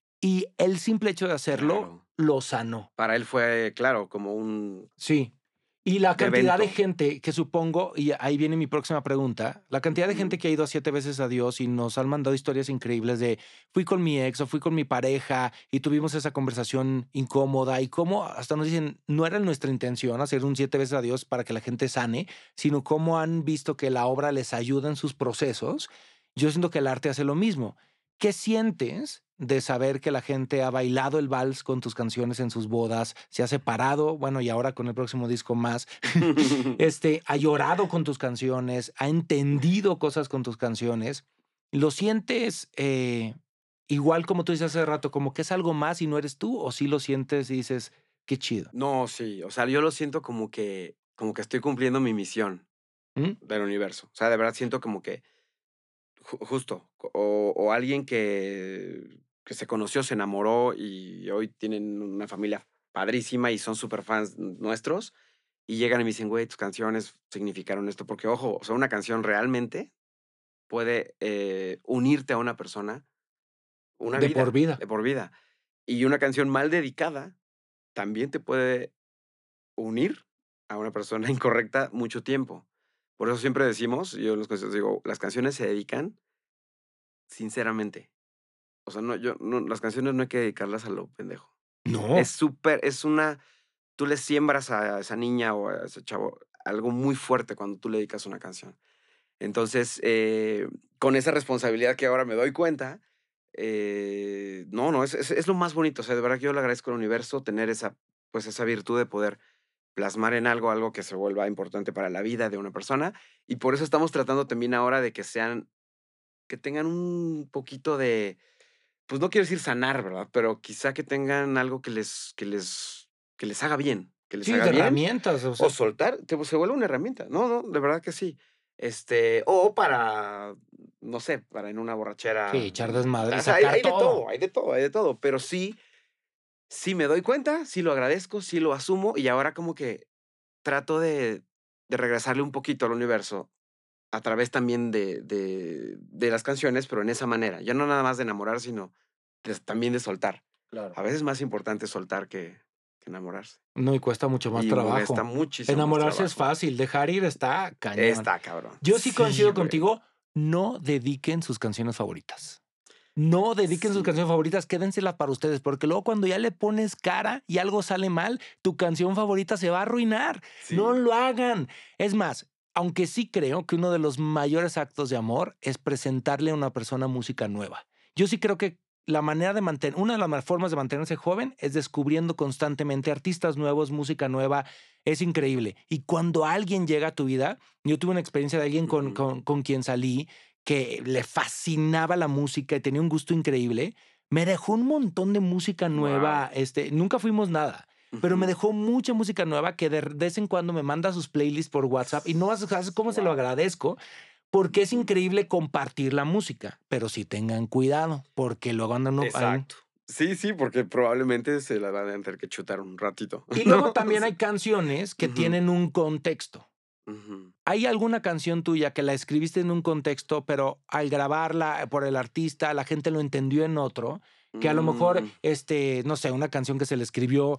y el simple hecho de hacerlo Claro. lo sanó. Para él fue, claro, como un Sí. Y la de cantidad de evento. gente que supongo, y ahí viene mi próxima pregunta, la cantidad de gente Ujú. que ha ido a siete veces a Dios y nos han mandado historias increíbles de fui con mi ex o fui con mi pareja y tuvimos esa conversación incómoda y cómo hasta nos dicen, no era nuestra intención hacer un siete veces a Dios para que la gente sane, sino cómo han visto que la obra les ayuda en sus procesos. Yo siento que el arte hace lo mismo. ¿Qué sientes de saber que la gente ha bailado el vals con tus canciones en sus bodas, se ha separado, bueno, y ahora con el próximo disco más, este, ha llorado con tus canciones, ha entendido cosas con tus canciones? ¿Lo sientes eh, igual como tú dices hace rato, como que es algo más y no eres tú? ¿O sí lo sientes y dices, qué chido? No, sí, o sea, yo lo siento como que como que estoy cumpliendo mi misión ¿Mm? del universo. O sea, de verdad siento como que ju justo, co- o o alguien que que se conoció, se enamoró y hoy tienen una familia padrísima y son superfans nuestros, y llegan y me dicen: "Güey, tus canciones significaron esto", porque ojo, o sea, una canción realmente puede, eh, unirte a una persona una De por vida, vida. de por vida. Y una canción mal dedicada también te puede unir a una persona incorrecta mucho tiempo. Por eso siempre decimos, yo en los conciertos digo, las canciones se dedican sinceramente. O sea, no, yo, no, las canciones no hay que dedicarlas a lo pendejo. Es No. súper, es una, tú le siembras a esa niña o a ese chavo algo muy fuerte cuando tú le dedicas una canción. Entonces, eh, con esa responsabilidad que ahora me doy cuenta, eh, no, no, es, es, es lo más bonito. O sea, de verdad que yo le agradezco al universo tener esa, pues esa virtud de poder plasmar en algo, algo que se vuelva importante para la vida de una persona. Y por eso estamos tratando también ahora de que sean, que tengan un poquito de, pues no quiero decir sanar, ¿verdad? Pero quizá que tengan algo que les, que les, que les haga bien, que les Sí, haga de bien herramientas, o o sea, soltar, que se vuelva una herramienta. No, no, de verdad que sí. Este, o para, no sé, para en una borrachera. Sí, echar desmadre y O sea, hay, sacar hay de todo. todo, hay de todo, hay de todo. Pero sí, sí me doy cuenta, sí lo agradezco, sí lo asumo y ahora como que trato de, de regresarle un poquito al universo a través también de, de, de las canciones, pero en esa manera. Ya no nada más de enamorar, sino de- también de soltar. Claro. A veces es más importante soltar que, que enamorarse. No, y cuesta mucho más Y mu- está trabajo. muchísimo más Enamorarse es trabajo. fácil, dejar ir está cañón. Está cabrón. Yo sí Sí, coincido güey. contigo, no dediquen sus canciones favoritas. No dediquen sus Sí. canciones favoritas, quédenselas para ustedes, porque luego cuando ya le pones cara y algo sale mal, tu canción favorita se va a arruinar. Sí. No lo hagan. Es más, aunque sí creo que uno de los mayores actos de amor es presentarle a una persona música nueva. Yo sí creo que la manera de mantener, una de las ma- formas de mantenerse joven es descubriendo constantemente artistas nuevos, música nueva. Es increíble. Y cuando alguien llega a tu vida, yo tuve una experiencia de alguien con, Ujú. con, con quien salí que le fascinaba la música y tenía un gusto increíble, me dejó un montón de música nueva. Wow. Este, nunca fuimos nada, pero me Ujú. dejó mucha música nueva que de vez en cuando me manda sus playlists por WhatsApp y no vas- sabes cómo se lo Wow. agradezco, porque es Ujú. increíble compartir la música, pero sí tengan cuidado, porque luego andan uno ahí. Exacto. Sí, sí, porque probablemente se la van a tener que chutar un ratito. Y luego ¿No? también Sí. hay canciones que Ujú. tienen un contexto. Ujú. ¿Hay alguna canción tuya que la escribiste en un contexto, pero al grabarla por el artista, la gente lo entendió en otro? Que a lo mejor, Mm. este, no sé, una canción que se le escribió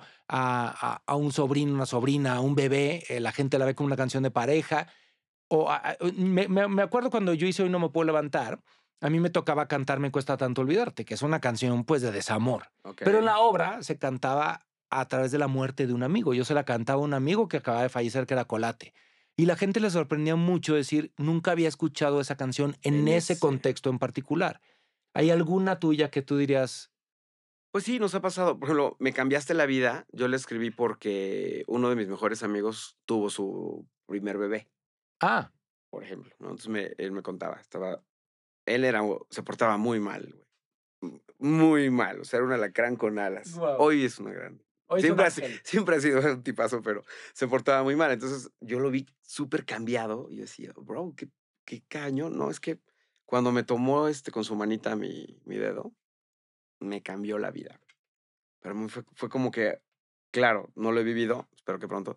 a, a- a un sobrino, una sobrina, a un bebé, eh, la gente la ve como una canción de pareja. O a- a- me, me- me acuerdo cuando yo hice Hoy No Me Puedo Levantar, a mí me tocaba cantar Me Cuesta Tanto Olvidarte, que es una canción pues de desamor. Pero en Ok. la obra se cantaba a través de la muerte de un amigo. Yo se la cantaba a un amigo que acababa de fallecer, que era Colate. Y la gente le sorprendía mucho decir, nunca había escuchado esa canción en En ese ese. contexto en particular. ¿Hay alguna tuya que tú dirías, Pues sí, nos ha pasado. Por ejemplo, Me cambiaste la vida. Yo la escribí porque uno de mis mejores amigos tuvo su primer bebé, ah, por ejemplo, ¿no? Entonces me, él me contaba, estaba, él era, se portaba muy mal, güey. m- Muy mal, o sea, era un alacrán con alas. wow, Hoy es una gran. hoy es un Siempre ha, si- ángel? siempre ha sido un tipazo, pero se portaba muy mal. Entonces yo lo vi súper cambiado y decía, bro, qué, qué caño. No, es que cuando me tomó este, con su manita mi, mi dedo, me cambió la vida. Pero muy fue, fue como que, claro, no lo he vivido, espero que pronto.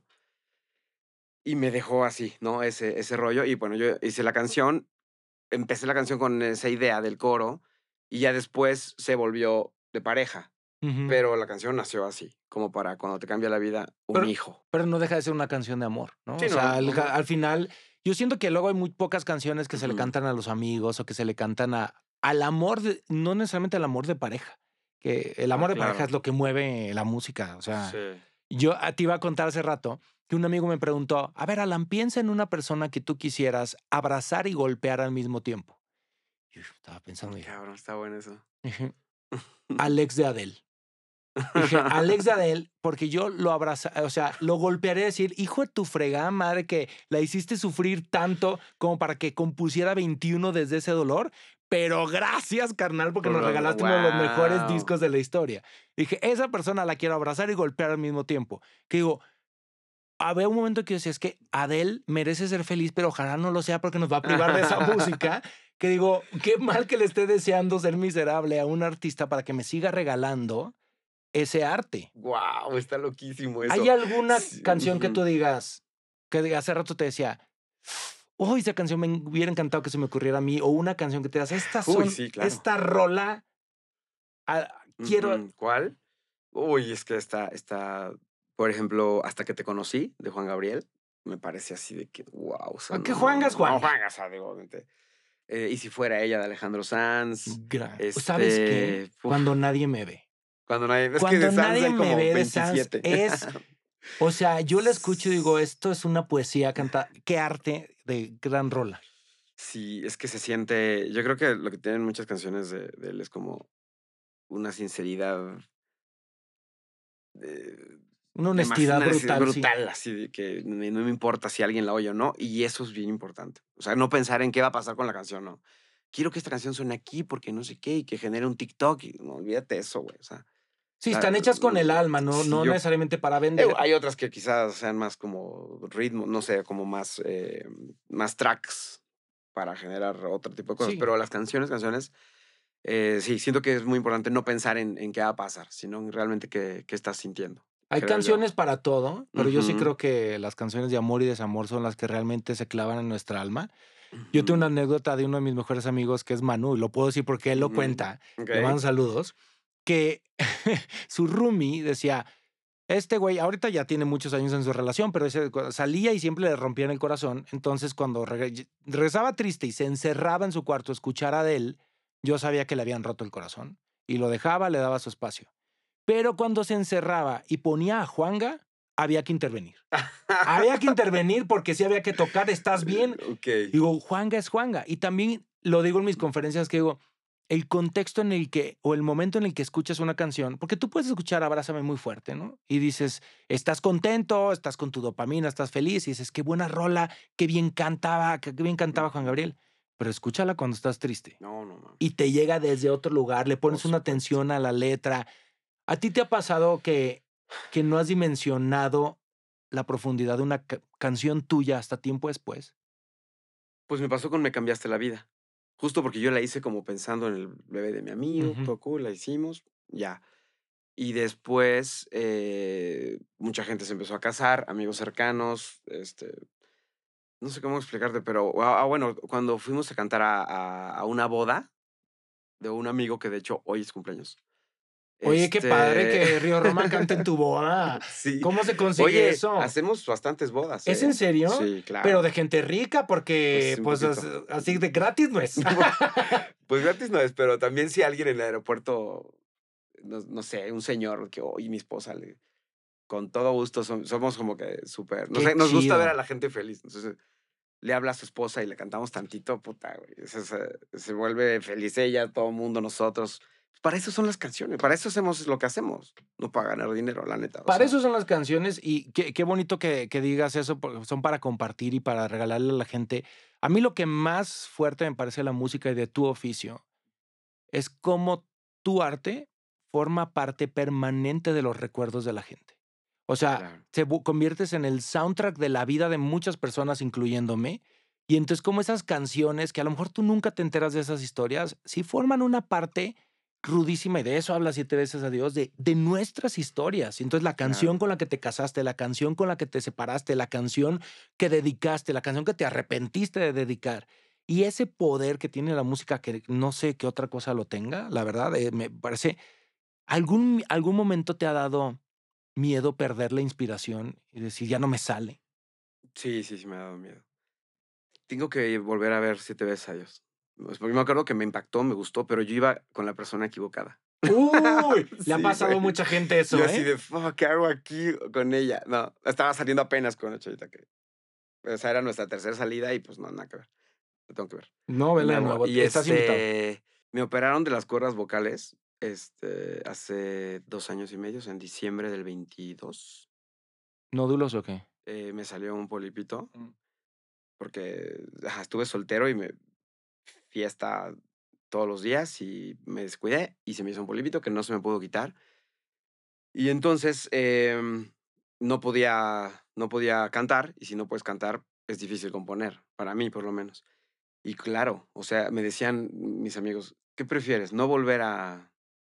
Y me dejó así, ¿no? Ese, ese rollo. Y bueno, yo hice la canción, empecé la canción con esa idea del coro y ya después se volvió de pareja. Ujú. Pero la canción nació así, como para cuando te cambia la vida, un Pero, hijo. pero no deja de ser una canción de amor, ¿no? Sí, O no, sea, al, no, ja- no. al final, yo siento que luego hay muy pocas canciones que se le Ujú. cantan a los amigos o que se le cantan a, al amor, de- no necesariamente al amor de pareja, que el Ah, amor de pareja claro. es lo que mueve la música. O sea, Sí. yo a- te iba a contar hace rato que un amigo me preguntó, a ver, Alan, piensa en una persona que tú quisieras abrazar y golpear al mismo tiempo. Yo estaba pensando, dije, Cabrón, está bueno eso. dije, Alex de Adele. Dije, Alex de Adele, porque yo lo abraza, o sea, lo golpearé a decir, hijo de tu fregada madre que la hiciste sufrir tanto como para que compusiera veintiuno desde ese dolor, pero gracias, carnal, porque Por nos los- regalaste uno de los mejores Wow. discos de la historia. Dije, esa persona la quiero abrazar y golpear al mismo tiempo. Que digo, había un momento que yo decía, es que Adele merece ser feliz, pero ojalá no lo sea porque nos va a privar de esa música. Que digo, qué mal que le esté deseando ser miserable a un artista para que me siga regalando ese arte. Wow, está loquísimo ¿Hay eso. alguna Sí, canción que ujú. tú digas, que hace rato te decía, uy, esa canción me hubiera encantado que se me ocurriera a mí, o una canción que te das, estas Uy, son, sí, claro. esta rola, ah, quiero, Ujú. ¿Cuál? Uy, es que está, está, por ejemplo, Hasta que te conocí, de Juan Gabriel, me parece así de que, wow, o sea, que no, no, Juanga es no, no, Juanga. Juan, o sea, digo, obviamente. Eh, y si fuera ella, de Alejandro Sanz, Gra- ¿Sabes qué? este, uf, Cuando nadie me ve. cuando nadie, es que de Cuando Sanz nadie hay me como ve de Sans veintisiete. es, o sea, yo la escucho y digo, esto es una poesía cantada, qué arte de gran rola. Sí, es que se siente, yo creo que lo que tienen muchas canciones de, de él es como una sinceridad, eh, Una demasi- honestidad una necesidad brutal, sí. brutal, así de que me- no me importa si alguien la oye o no, y eso es bien importante. O sea, no pensar en qué va a pasar con la canción, no. Quiero que esta canción suene aquí porque no sé qué, y que genere un TikTok, y no olvídate eso, güey. O sea, Sí, La- están hechas con el alma, no, sí, no yo- necesariamente para Eh, vender. hay otras que quizás sean más como ritmo, no sé, como más, eh, más tracks para generar otro tipo de cosas. Sí. Pero las canciones, canciones, eh, sí, siento que es muy importante no pensar en, en qué va a pasar, sino en realmente qué, qué estás sintiendo. Hay creo yo. canciones para todo, pero yo sí Ujú. creo que las canciones de amor y desamor son las que realmente se clavan en nuestra alma. Yo tengo una Ujú. anécdota de uno de mis mejores amigos que es Manu, y lo puedo decir porque él lo Ujú. cuenta. Ok. Le mando saludos. Que su roomie decía, este güey ahorita ya tiene muchos años en su relación, pero ese, cu- salía y siempre le rompían el corazón. Entonces cuando reg- regresaba triste y se encerraba en su cuarto a escuchar a Adele, yo sabía que le habían roto el corazón y lo dejaba, le daba su espacio. Pero cuando se encerraba y ponía a Juanga, había que intervenir. Había que intervenir porque sí había que tocar, ¿estás bien? Ok. Digo, Juanga es Juanga. Y también lo digo en mis conferencias que digo, el contexto en el que, o el momento en el que escuchas una canción, porque tú puedes escuchar Abrázame muy fuerte, ¿no? Y dices, estás contento, estás con tu dopamina, estás feliz, y dices, qué buena rola, qué bien cantaba, qué bien cantaba Juan Ujú. Gabriel. Pero escúchala cuando estás triste. No, no mames. Y te llega desde otro lugar, le Por pones una supuesto. atención a la letra. ¿A ti te ha pasado que, que no has dimensionado la profundidad de una ca- canción tuya hasta tiempo después? Pues me pasó con Me cambiaste la vida. Justo porque yo la hice como pensando en el bebé de mi amigo, Ujú. todo cool, la hicimos, ya. Y después, eh, mucha gente se empezó a casar, amigos cercanos, este, no sé cómo explicarte, pero, ah, ah, bueno, cuando fuimos a cantar a a a una boda de un amigo que, de hecho, hoy es cumpleaños. Oye, qué padre Este, que Río Roma cante en tu boda. sí. ¿Cómo se consigue Oye, eso? hacemos bastantes bodas, ¿Es en ¿eh? serio? Sí, Pero claro. de gente rica, Pues porque un pues as- poquito. así de gratis no es. Pues gratis no es, pero también si alguien en el aeropuerto, no no sé, un señor que: "Oye, mi esposa le", con todo gusto, som somos como que súper, no Qué sé, nos gusta ver a chido. la gente feliz. Entonces, le habla a su esposa y le cantamos tantito, puta, güey, eso se se vuelve feliz ella, todo el mundo, nosotros. Para eso son las canciones, para eso hacemos lo que hacemos, no para ganar dinero, la neta, o Para sea, eso son las canciones y qué, qué bonito que, que digas eso, porque son para compartir y para regalarle a la gente. A mí lo que más fuerte me parece de la música y de tu oficio es cómo tu arte forma parte permanente de los recuerdos de la gente. O sea, claro. te vu- conviertes en el soundtrack de la vida de muchas personas, incluyéndome. Y entonces, como esas canciones, que a lo mejor tú nunca te enteras de esas historias, sí forman una parte rudísima, y de eso habla siete veces a Dios, de, de nuestras historias. Y entonces, la canción Claro, con la que te casaste, la canción con la que te separaste, la canción que dedicaste, la canción que te arrepentiste de dedicar, y ese poder que tiene la música, que no sé qué otra cosa lo tenga, la verdad, eh, me parece. ¿Algún, algún momento te ha dado miedo perder la inspiración y decir, ya no me sale? sí, sí, sí me ha dado miedo. Tengo que volver a ver siete veces a Dios. Pues, porque me acuerdo que me impactó, me gustó, pero yo iba con la persona equivocada. Uy, le ha Sí, pasado a güey. mucha gente Yo eso, así ¿eh? de: "Fuck, ¿qué hago aquí con ella?". No, estaba saliendo apenas con una chavita que, o sea, era nuestra tercera salida y, pues, no, nada que ver. Lo tengo que ver No, de vela de nuevo. nuevo. Y, Estás invitado. este, me operaron de las cuerdas vocales, este, hace dos años y medio, en diciembre del veintidós. ¿Nódulos o qué? Eh, me salió un polipito Mm. porque, ajá, estuve soltero y me fiesta todos los días y me descuidé y se me hizo un polipito que no se me pudo quitar. Y entonces, em, no podía no podía cantar, y si no puedes cantar, es difícil componer, para mí, por lo menos. Y claro, o sea, me decían mis amigos: "¿Qué prefieres? ¿No volver a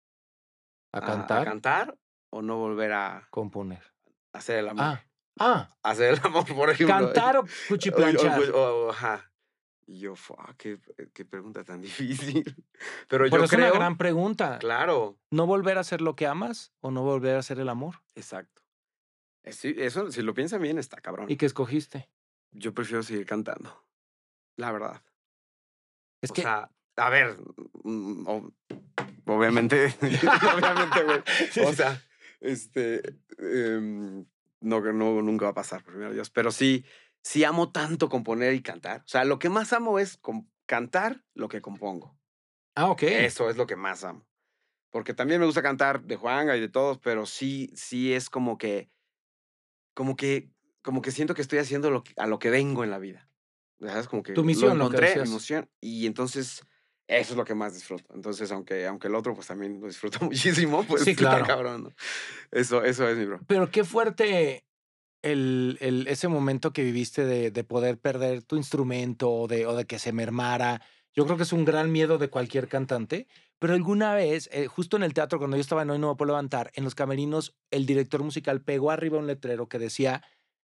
¿A a a cantar? cantar o no volver a Componer. hacer el amor?". Ah, ah, Hacer el amor, por ejemplo. cantar o O o cuchiplanchar. o ajá. Y yo: "Fua, qué qué pregunta tan difícil". Pero Pero yo es una creo, gran pregunta. claro, ¿No volver a hacer lo que amas o no volver a hacer el amor? exacto. Eh, sí, eso, si lo piensan bien, está ¿Y cabrón. qué escogiste? Yo prefiero seguir cantando, la verdad. Es O que sea, a ver, mm, o obviamente, obviamente, güey. Sí, O sí. sea, este, em, no, que no, nunca va a pasar, primero Dios. Pero sí, sí amo tanto componer y cantar. O sea, lo que más amo es com- cantar lo que compongo. Ah, okey. Eso es lo que más amo. Porque también me gusta cantar de Juanga y de todos, pero sí, sí es como que, como que, como que siento que estoy haciendo lo que- a lo que vengo en la vida. ¿Sabes? Como que Tu lo misión, lo que encontré, mi decías. emoción. Y entonces Eso es lo que más disfruto. Entonces, aunque, aunque el otro, pues también lo disfruto muchísimo, pues Sí, está claro. cabrón, ¿no? Eso, eso es mi bro. Pero qué fuerte el, el, ese momento que viviste de, de poder perder tu instrumento o de, o de que se mermara. Yo creo que es un gran miedo de cualquier cantante. Pero alguna vez, eh, justo en el teatro, cuando yo estaba en Hoy No Me Puedo Levantar, en los camerinos, el director musical pegó arriba un letrero que decía: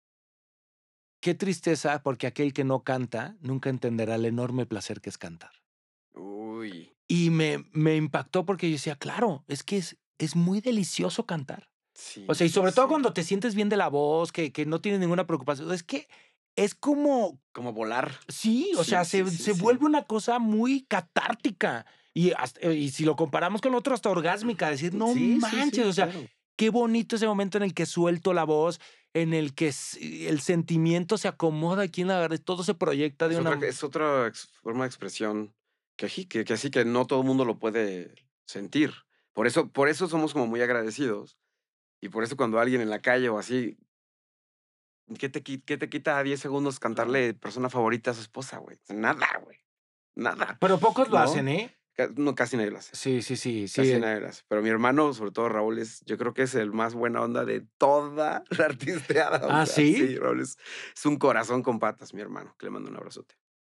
qué tristeza, porque aquel que no canta nunca entenderá el enorme placer que es cantar. Uy, Y me, me impactó porque yo decía, claro, es que es, es muy delicioso cantar. O sí, sea, y sí, sobre todo sí. cuando te sientes bien de la voz, que, que no tienes ninguna preocupación. Es que es como, Como volar. sí, o sea, Sí, sí, se, sí, se sí. vuelve una cosa muy catártica. Y, hasta- y si lo comparamos con otro, hasta orgásmica, decir, no Sí, sí, manches, sí, o sea, claro. qué bonito ese momento en el que suelto la voz, en el que s- el sentimiento se acomoda aquí en la garganta, todo se proyecta de Es una... otra, es otra ex- forma de expresión que, ají- que, que así que no todo el mundo lo puede sentir. Por eso, por eso somos como muy agradecidos. Y por eso cuando alguien en la calle o así, ¿qué te, qui- qué te quita diez segundos Claro. cantarle persona favorita a su esposa, güey? Nada, güey. Nada. Pero pocos lo ¿No? hacen, ¿eh? Ca- No, casi nadie lo hace. Sí, sí, sí, Casi sí. nadie lo hace. Pero mi hermano, sobre todo Raúl, es, yo creo que es el más buena onda de toda la artisteada. O ¿Ah, sea, sí? sí, Raúl es, es un corazón con patas, mi hermano, que le mando un abrazote.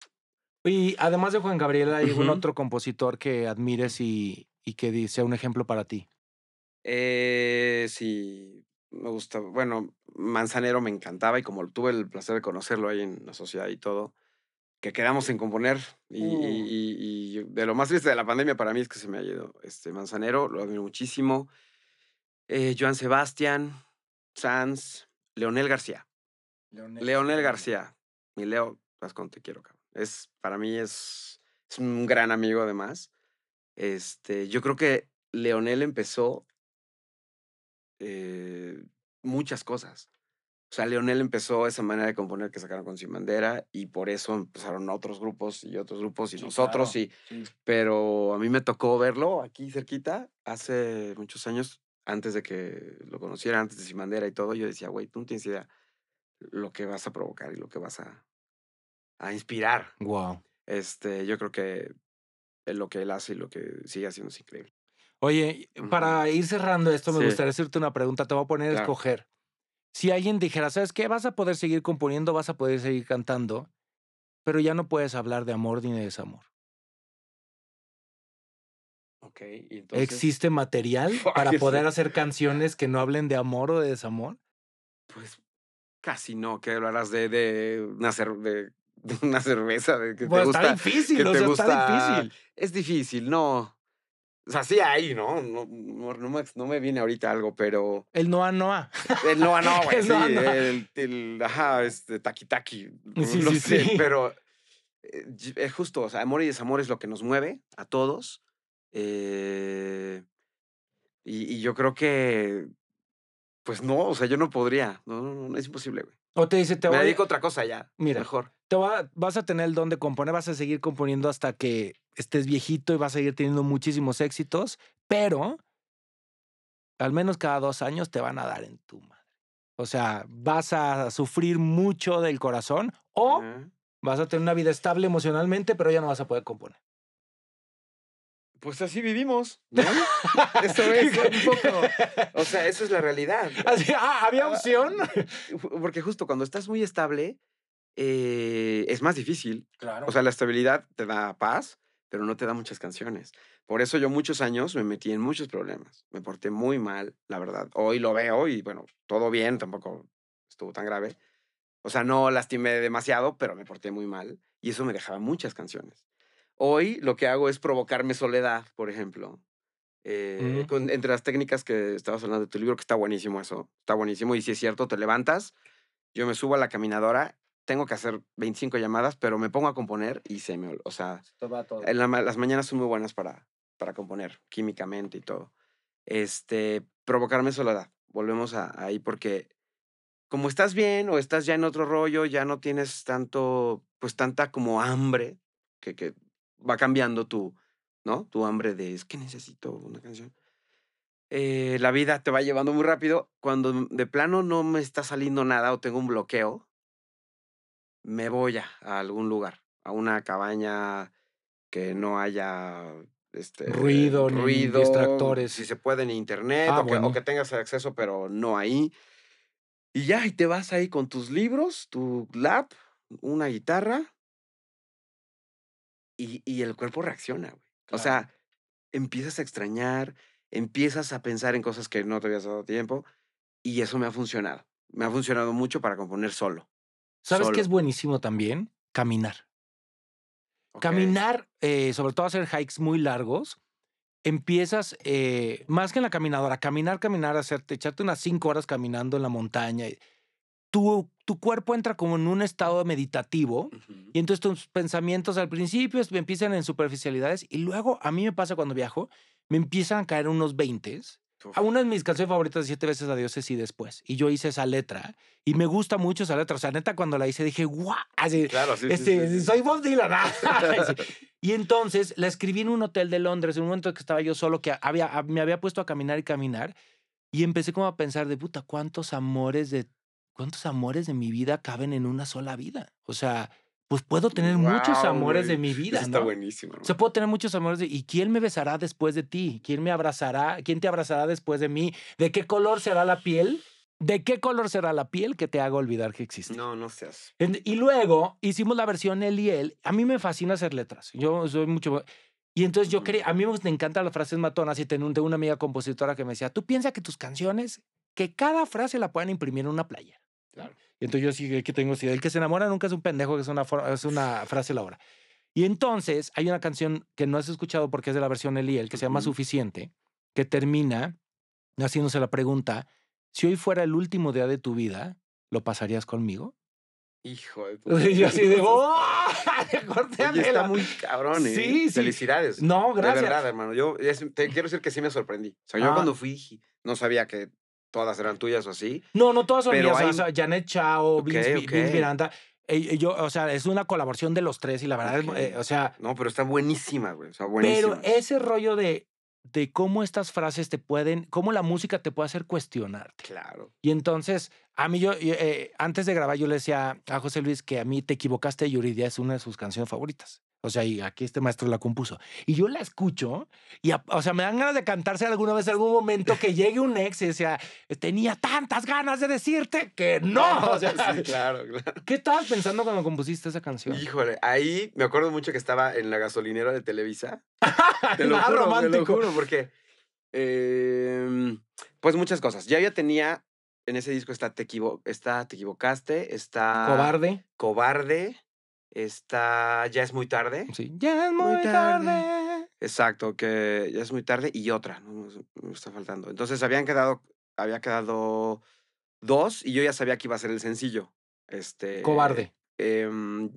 Y además de Juan Gabriel, ¿hay algún Ujú. otro compositor que admires y, y que di- sea un ejemplo para ti? Eh, sí, me gusta. Bueno, Manzanero me encantaba y como tuve el placer de conocerlo ahí en la sociedad y todo, que quedamos en componer. Y, Mm. y- y- y de lo más triste de la pandemia para mí es que se me ha ido este Manzanero, lo admiro muchísimo. Eh, Joan Sebastián, Sanz, Leonel García. Leonel es Leonel increíble. García, mi Leo, vas con te quiero, cabrón. Es, para mí es, es un gran amigo además. Este, yo creo que Leonel empezó eh, muchas cosas. O sea, Leonel empezó esa manera de componer que sacaron con Sin Bandera y por eso empezaron otros grupos y otros grupos y Sí, nosotros claro. y Sí. pero a mí me tocó verlo aquí cerquita hace muchos años antes de que lo conociera, antes de Sin Bandera y todo. Yo decía, güey, tú no tienes idea lo que vas a provocar y lo que vas a, a inspirar. Wow. Este, yo creo que lo que él hace y lo que sigue haciendo es increíble. Oye, Ujú. para ir cerrando esto, me Sí, gustaría hacerte una pregunta. Te voy a poner a claro. escoger. Si alguien dijera, ¿sabes qué? Vas a poder seguir componiendo, vas a poder seguir cantando, pero ya no puedes hablar de amor ni de desamor. Ok, y entonces, ¿Existe material fuck, para eso, poder hacer canciones que no hablen de amor o de desamor? pues casi no, que hablarás de, de, una cer- de, de una cerveza, de que te Pues está gusta, difícil, que o te sea, está gusta, difícil. es difícil, no. O sea, sí hay, ¿no? No, no, no me, no me viene ahorita algo, pero El Noa Noa. el no, no, güey, El sí, Noa Noa. el, el, ajá, este, taqui taqui, Sí, lo sí, sé, sí. pero eh, y- es justo, o sea, amor y desamor es lo que nos mueve a todos. eh, y, y yo creo que, pues no, o sea, yo no podría, no, no, no, es imposible, güey. O te dice, te Me voy dedico a... a otra cosa ya, Mira, mejor. te va a- vas a tener el don de componer, vas a seguir componiendo hasta que estés viejito y vas a seguir teniendo muchísimos éxitos, pero al menos cada dos años te van a dar en tu madre. O sea, vas a sufrir mucho del corazón o Ajá. vas a tener una vida estable emocionalmente, pero ya no vas a poder componer. Pues así vivimos, ¿no? Eso es un poco, o sea, eso es la realidad. Así, ah, ¿había Ah, opción? ju- porque justo cuando estás muy estable, eh, es más difícil. O Claro. sea, la estabilidad te da paz, pero no te da muchas canciones. Por eso yo muchos años me metí en muchos problemas. Me porté muy mal, la verdad. Hoy lo veo y bueno, todo bien, tampoco estuvo tan grave. O sea, no lastimé demasiado, pero me porté muy mal y eso me dejaba muchas canciones. Hoy lo que hago es provocarme soledad, por ejemplo. Eh, Mm. con- entre las técnicas que estabas hablando de tu libro, que está buenísimo eso, está buenísimo. Y si es cierto, te levantas, yo me subo a la caminadora, tengo que hacer veinticinco llamadas, pero me pongo a componer y se me... ol- O sea, Esto va todo. en la ma- las mañanas son muy buenas para, para componer, químicamente y todo. Este, provocarme soledad. Volvemos a, ahí porque como estás bien o estás ya en otro rollo, ya no tienes tanto, pues tanta como hambre, que, que va cambiando tu, ¿no? Tu hambre de, es que necesito una canción. Eh, la vida te va llevando muy rápido. Cuando de plano no me está saliendo nada o tengo un bloqueo, me voy a, a algún lugar, a una cabaña que no haya este, ruido, ruido, ni distractores. Si se puede, ni internet, Ah, o, que, bueno. o que tengas acceso, pero no ahí. Y ya, y te vas ahí con tus libros, tu lap, una guitarra, y, y el cuerpo reacciona, güey. Claro. O sea, empiezas a extrañar, empiezas a pensar en cosas que no te habías dado tiempo, y eso me ha funcionado. Me ha funcionado mucho para componer solo. ¿Sabes solo. qué es buenísimo también? Caminar. Okay. Caminar, eh, sobre todo hacer hikes muy largos, empiezas, eh, más que en la caminadora, caminar, caminar, hacerte, echarte unas cinco horas caminando en la montaña. Tu, tu cuerpo entra como en un estado meditativo Uh-huh. y entonces tus pensamientos al principio empiezan en superficialidades y luego a mí me pasa cuando viajo, me empiezan a caer unos veintes. A una de mis canciones favoritas de Siete veces a Dios es Y Después. Y yo hice esa letra y me gusta mucho esa letra. O sea, neta, cuando la hice dije, ¡guau! Así, claro, sí, este, sí, sí, sí. Soy Bob Dylan. Y entonces la escribí en un hotel de Londres, en un momento que estaba yo solo, que había, me había puesto a caminar y caminar. Y empecé como a pensar de puta, ¿cuántos amores de, cuántos amores de mi vida caben en una sola vida? O sea, pues puedo tener wow, muchos amores güey. de mi vida, Eso ¿no? está buenísimo, ¿no? O sea, puedo tener muchos amores de... ¿Y quién me besará después de ti? ¿Quién me abrazará? ¿Quién te abrazará después de mí? ¿De qué color será la piel? ¿De qué color será la piel que te haga olvidar que existe? No, no seas. Y luego hicimos la versión él y él. A mí me fascina hacer letras. Yo soy mucho... Y entonces yo quería... A mí me encantan las frases matonas y tengo una amiga compositora que me decía, tú piensa que tus canciones, que cada frase la puedan imprimir en una playa. Claro. Y entonces yo sí que tengo... El que se enamora nunca es un pendejo, que es una, es una frase la obra. Y entonces hay una canción que no has escuchado porque es de la versión él y él, que uh-huh. se llama Suficiente, que termina haciéndose la pregunta, si hoy fuera el último día de tu vida, ¿lo pasarías conmigo? Hijo de puta. Y yo así de, ¡oh! Oye, está muy cabrón, ¿eh? Sí, sí. Felicidades. No, gracias. De verdad, hermano. Yo es, te quiero decir que sí me sorprendí. O sea, yo ah. cuando fui, no sabía que todas eran tuyas o así. No, no todas son pero mías. hay... O sea, Janet Chao, okay, Vince, okay. Vince Miranda. Eh, yo, o sea, es una colaboración de los tres y la verdad, okay. es, eh, o sea... No, pero está buenísima, güey. O sea, buenísima. Pero ese rollo de, de cómo estas frases te pueden, cómo la música te puede hacer cuestionarte. Claro. Y entonces, a mí yo, eh, antes de grabar, yo le decía a José Luis que a mí Te Equivocaste, Yuridia, es una de sus canciones favoritas. O sea, y aquí este maestro la compuso. Y yo la escucho y, o sea, me dan ganas de cantarse alguna vez, algún momento que llegue un ex y decía, tenía tantas ganas de decirte que no. O sea, sí, claro, claro. ¿Qué estabas pensando cuando compusiste esa canción? Híjole, ahí me acuerdo mucho que estaba en la gasolinera de Televisa. Te lo juro, romántico. Te lo juro, porque, eh, pues muchas cosas. Ya ya tenía, en ese disco está Te, equivo está, Te Equivocaste, está... Cobarde. Cobarde. Está Ya es muy tarde. Sí. Ya es muy, muy tarde. tarde. Exacto, que ya es muy tarde y otra, no me está faltando. Entonces habían quedado, había quedado dos y yo ya sabía que iba a ser el sencillo. Este. Cobarde. Eh,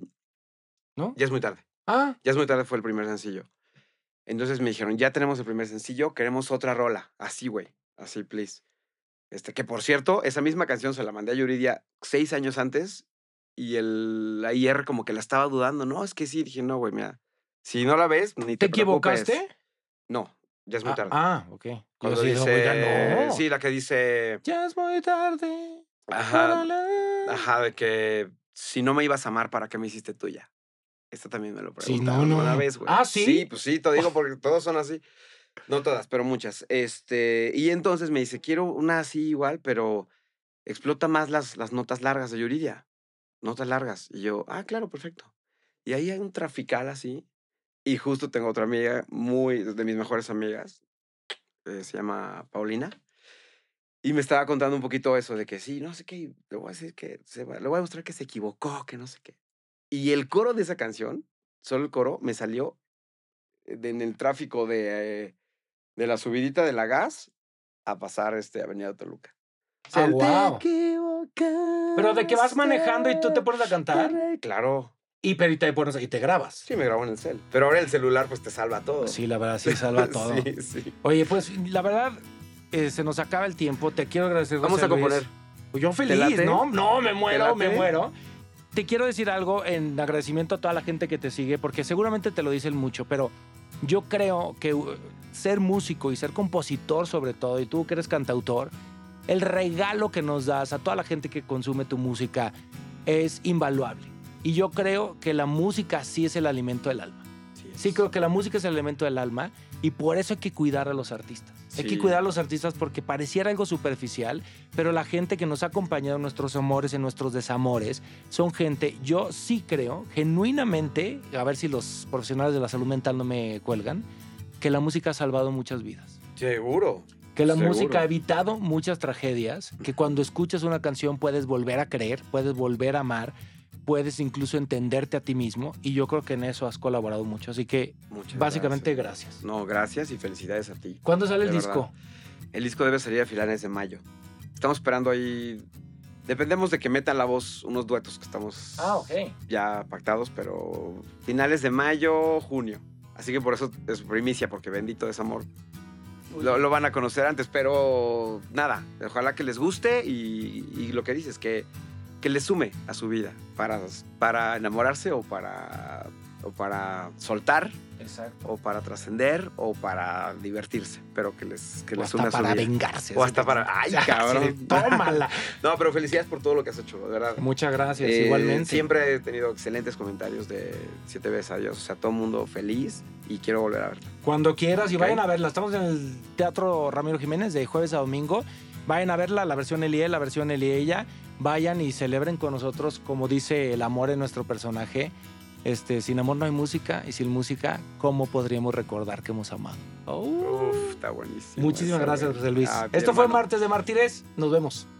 ¿No? Ya es muy tarde. Ah. Ya es muy tarde fue el primer sencillo. Entonces me dijeron, ya tenemos el primer sencillo, queremos otra rola. Así, güey. Así, please. Este, que por cierto, esa misma canción se la mandé a Yuridia seis años antes. Y el la I R como que la estaba dudando. No, es que sí. Dije, no, güey, mira. Si no la ves, ni te, ¿Te equivocaste? Preocupes. No, ya es muy tarde. Ah, ah ok. Cuando sí, dice... no. Sí, la que dice... Ya es muy tarde. Ajá. Ajá, de que si no me ibas a amar, ¿para qué me hiciste tuya? Esta también me lo preguntaron sí, no, no. una vez, güey. Ah, ¿sí? Sí, pues sí, te digo porque todos son así. No todas, pero muchas. Este, y entonces me dice, quiero una así igual, pero explota más las, las notas largas de Yuridia. Notas largas. Y yo, ah, claro, perfecto. Y ahí hay un trafical así. Y justo tengo otra amiga, muy, de mis mejores amigas, eh, se llama Paulina. Y me estaba contando un poquito eso de que sí, no sé qué, le voy a decir que se va, le voy a mostrar que se equivocó, que no sé qué. Y el coro de esa canción, solo el coro, me salió de, en el tráfico de, eh, de la subidita de la gas a pasar este, Avenida Toluca. O sea, ah, wow. Pero de que vas manejando y tú te pones a cantar. Claro. Y, pero y, te pones, y te grabas. Sí, me grabo en el cel. Pero ahora el celular pues te salva todo. Sí, la verdad, sí salva todo. Sí, sí. Oye, pues la verdad, eh, se nos acaba el tiempo. Te quiero agradecer. Vamos José a componer. Luis. Yo feliz, ¿no? No, me muero, me muero. Te quiero decir algo en agradecimiento a toda la gente que te sigue, porque seguramente te lo dicen mucho, pero yo creo que ser músico y ser compositor sobre todo, y tú que eres cantautor, el regalo que nos das a toda la gente que consume tu música es invaluable. Y yo creo que la música sí es el alimento del alma. Sí, Sí, creo que la música es el elemento del alma y por eso hay que cuidar a los artistas. Sí. Hay que cuidar a los artistas porque pareciera algo superficial, pero la gente que nos ha acompañado en nuestros amores, en nuestros desamores, son gente, yo sí creo, genuinamente, a ver si los profesionales de la salud mental no me cuelgan, que la música ha salvado muchas vidas. Seguro. Que la Seguro. música ha evitado muchas tragedias, que cuando escuchas una canción puedes volver a creer, puedes volver a amar, puedes incluso entenderte a ti mismo y yo creo que en eso has colaborado mucho. Así que Muchas básicamente gracias. gracias. No, gracias y felicidades a ti. ¿Cuándo sale el De disco? verdad. El disco debe salir a finales de mayo. Estamos esperando ahí. Dependemos de que metan la voz unos duetos que estamos Ah, ok. ya pactados, pero finales de mayo, junio. Así que por eso es primicia, porque bendito es amor. Lo, lo van a conocer antes, pero nada, ojalá que les guste y, y lo que dices, que, que les sume a su vida para, para enamorarse o para, o para soltar Exacto. o para trascender o para divertirse, pero que les, que O les hasta sume a su para vida. vengarse. O hasta para... ¡Ay, cabrón! Sí, tómala. No, pero felicidades por todo lo que has hecho, de verdad. Muchas gracias, Eh, igualmente. Siempre he tenido excelentes comentarios de Siete veces a Dios. O sea, todo el mundo feliz y quiero volver a verla. Cuando quieras y Ok. vayan a verla. Estamos en el Teatro Ramiro Jiménez de jueves a domingo. Vayan a verla, la versión él y él, la versión él y ella. Vayan y celebren con nosotros, como dice el amor en nuestro personaje. Este, sin amor no hay música y sin música, ¿cómo podríamos recordar que hemos amado? Oh. Uf, está buenísimo. Muchísimas eso, gracias, güey. José Luis. Ah, ti, Esto fue hermano. Martes de Mártires. Nos vemos.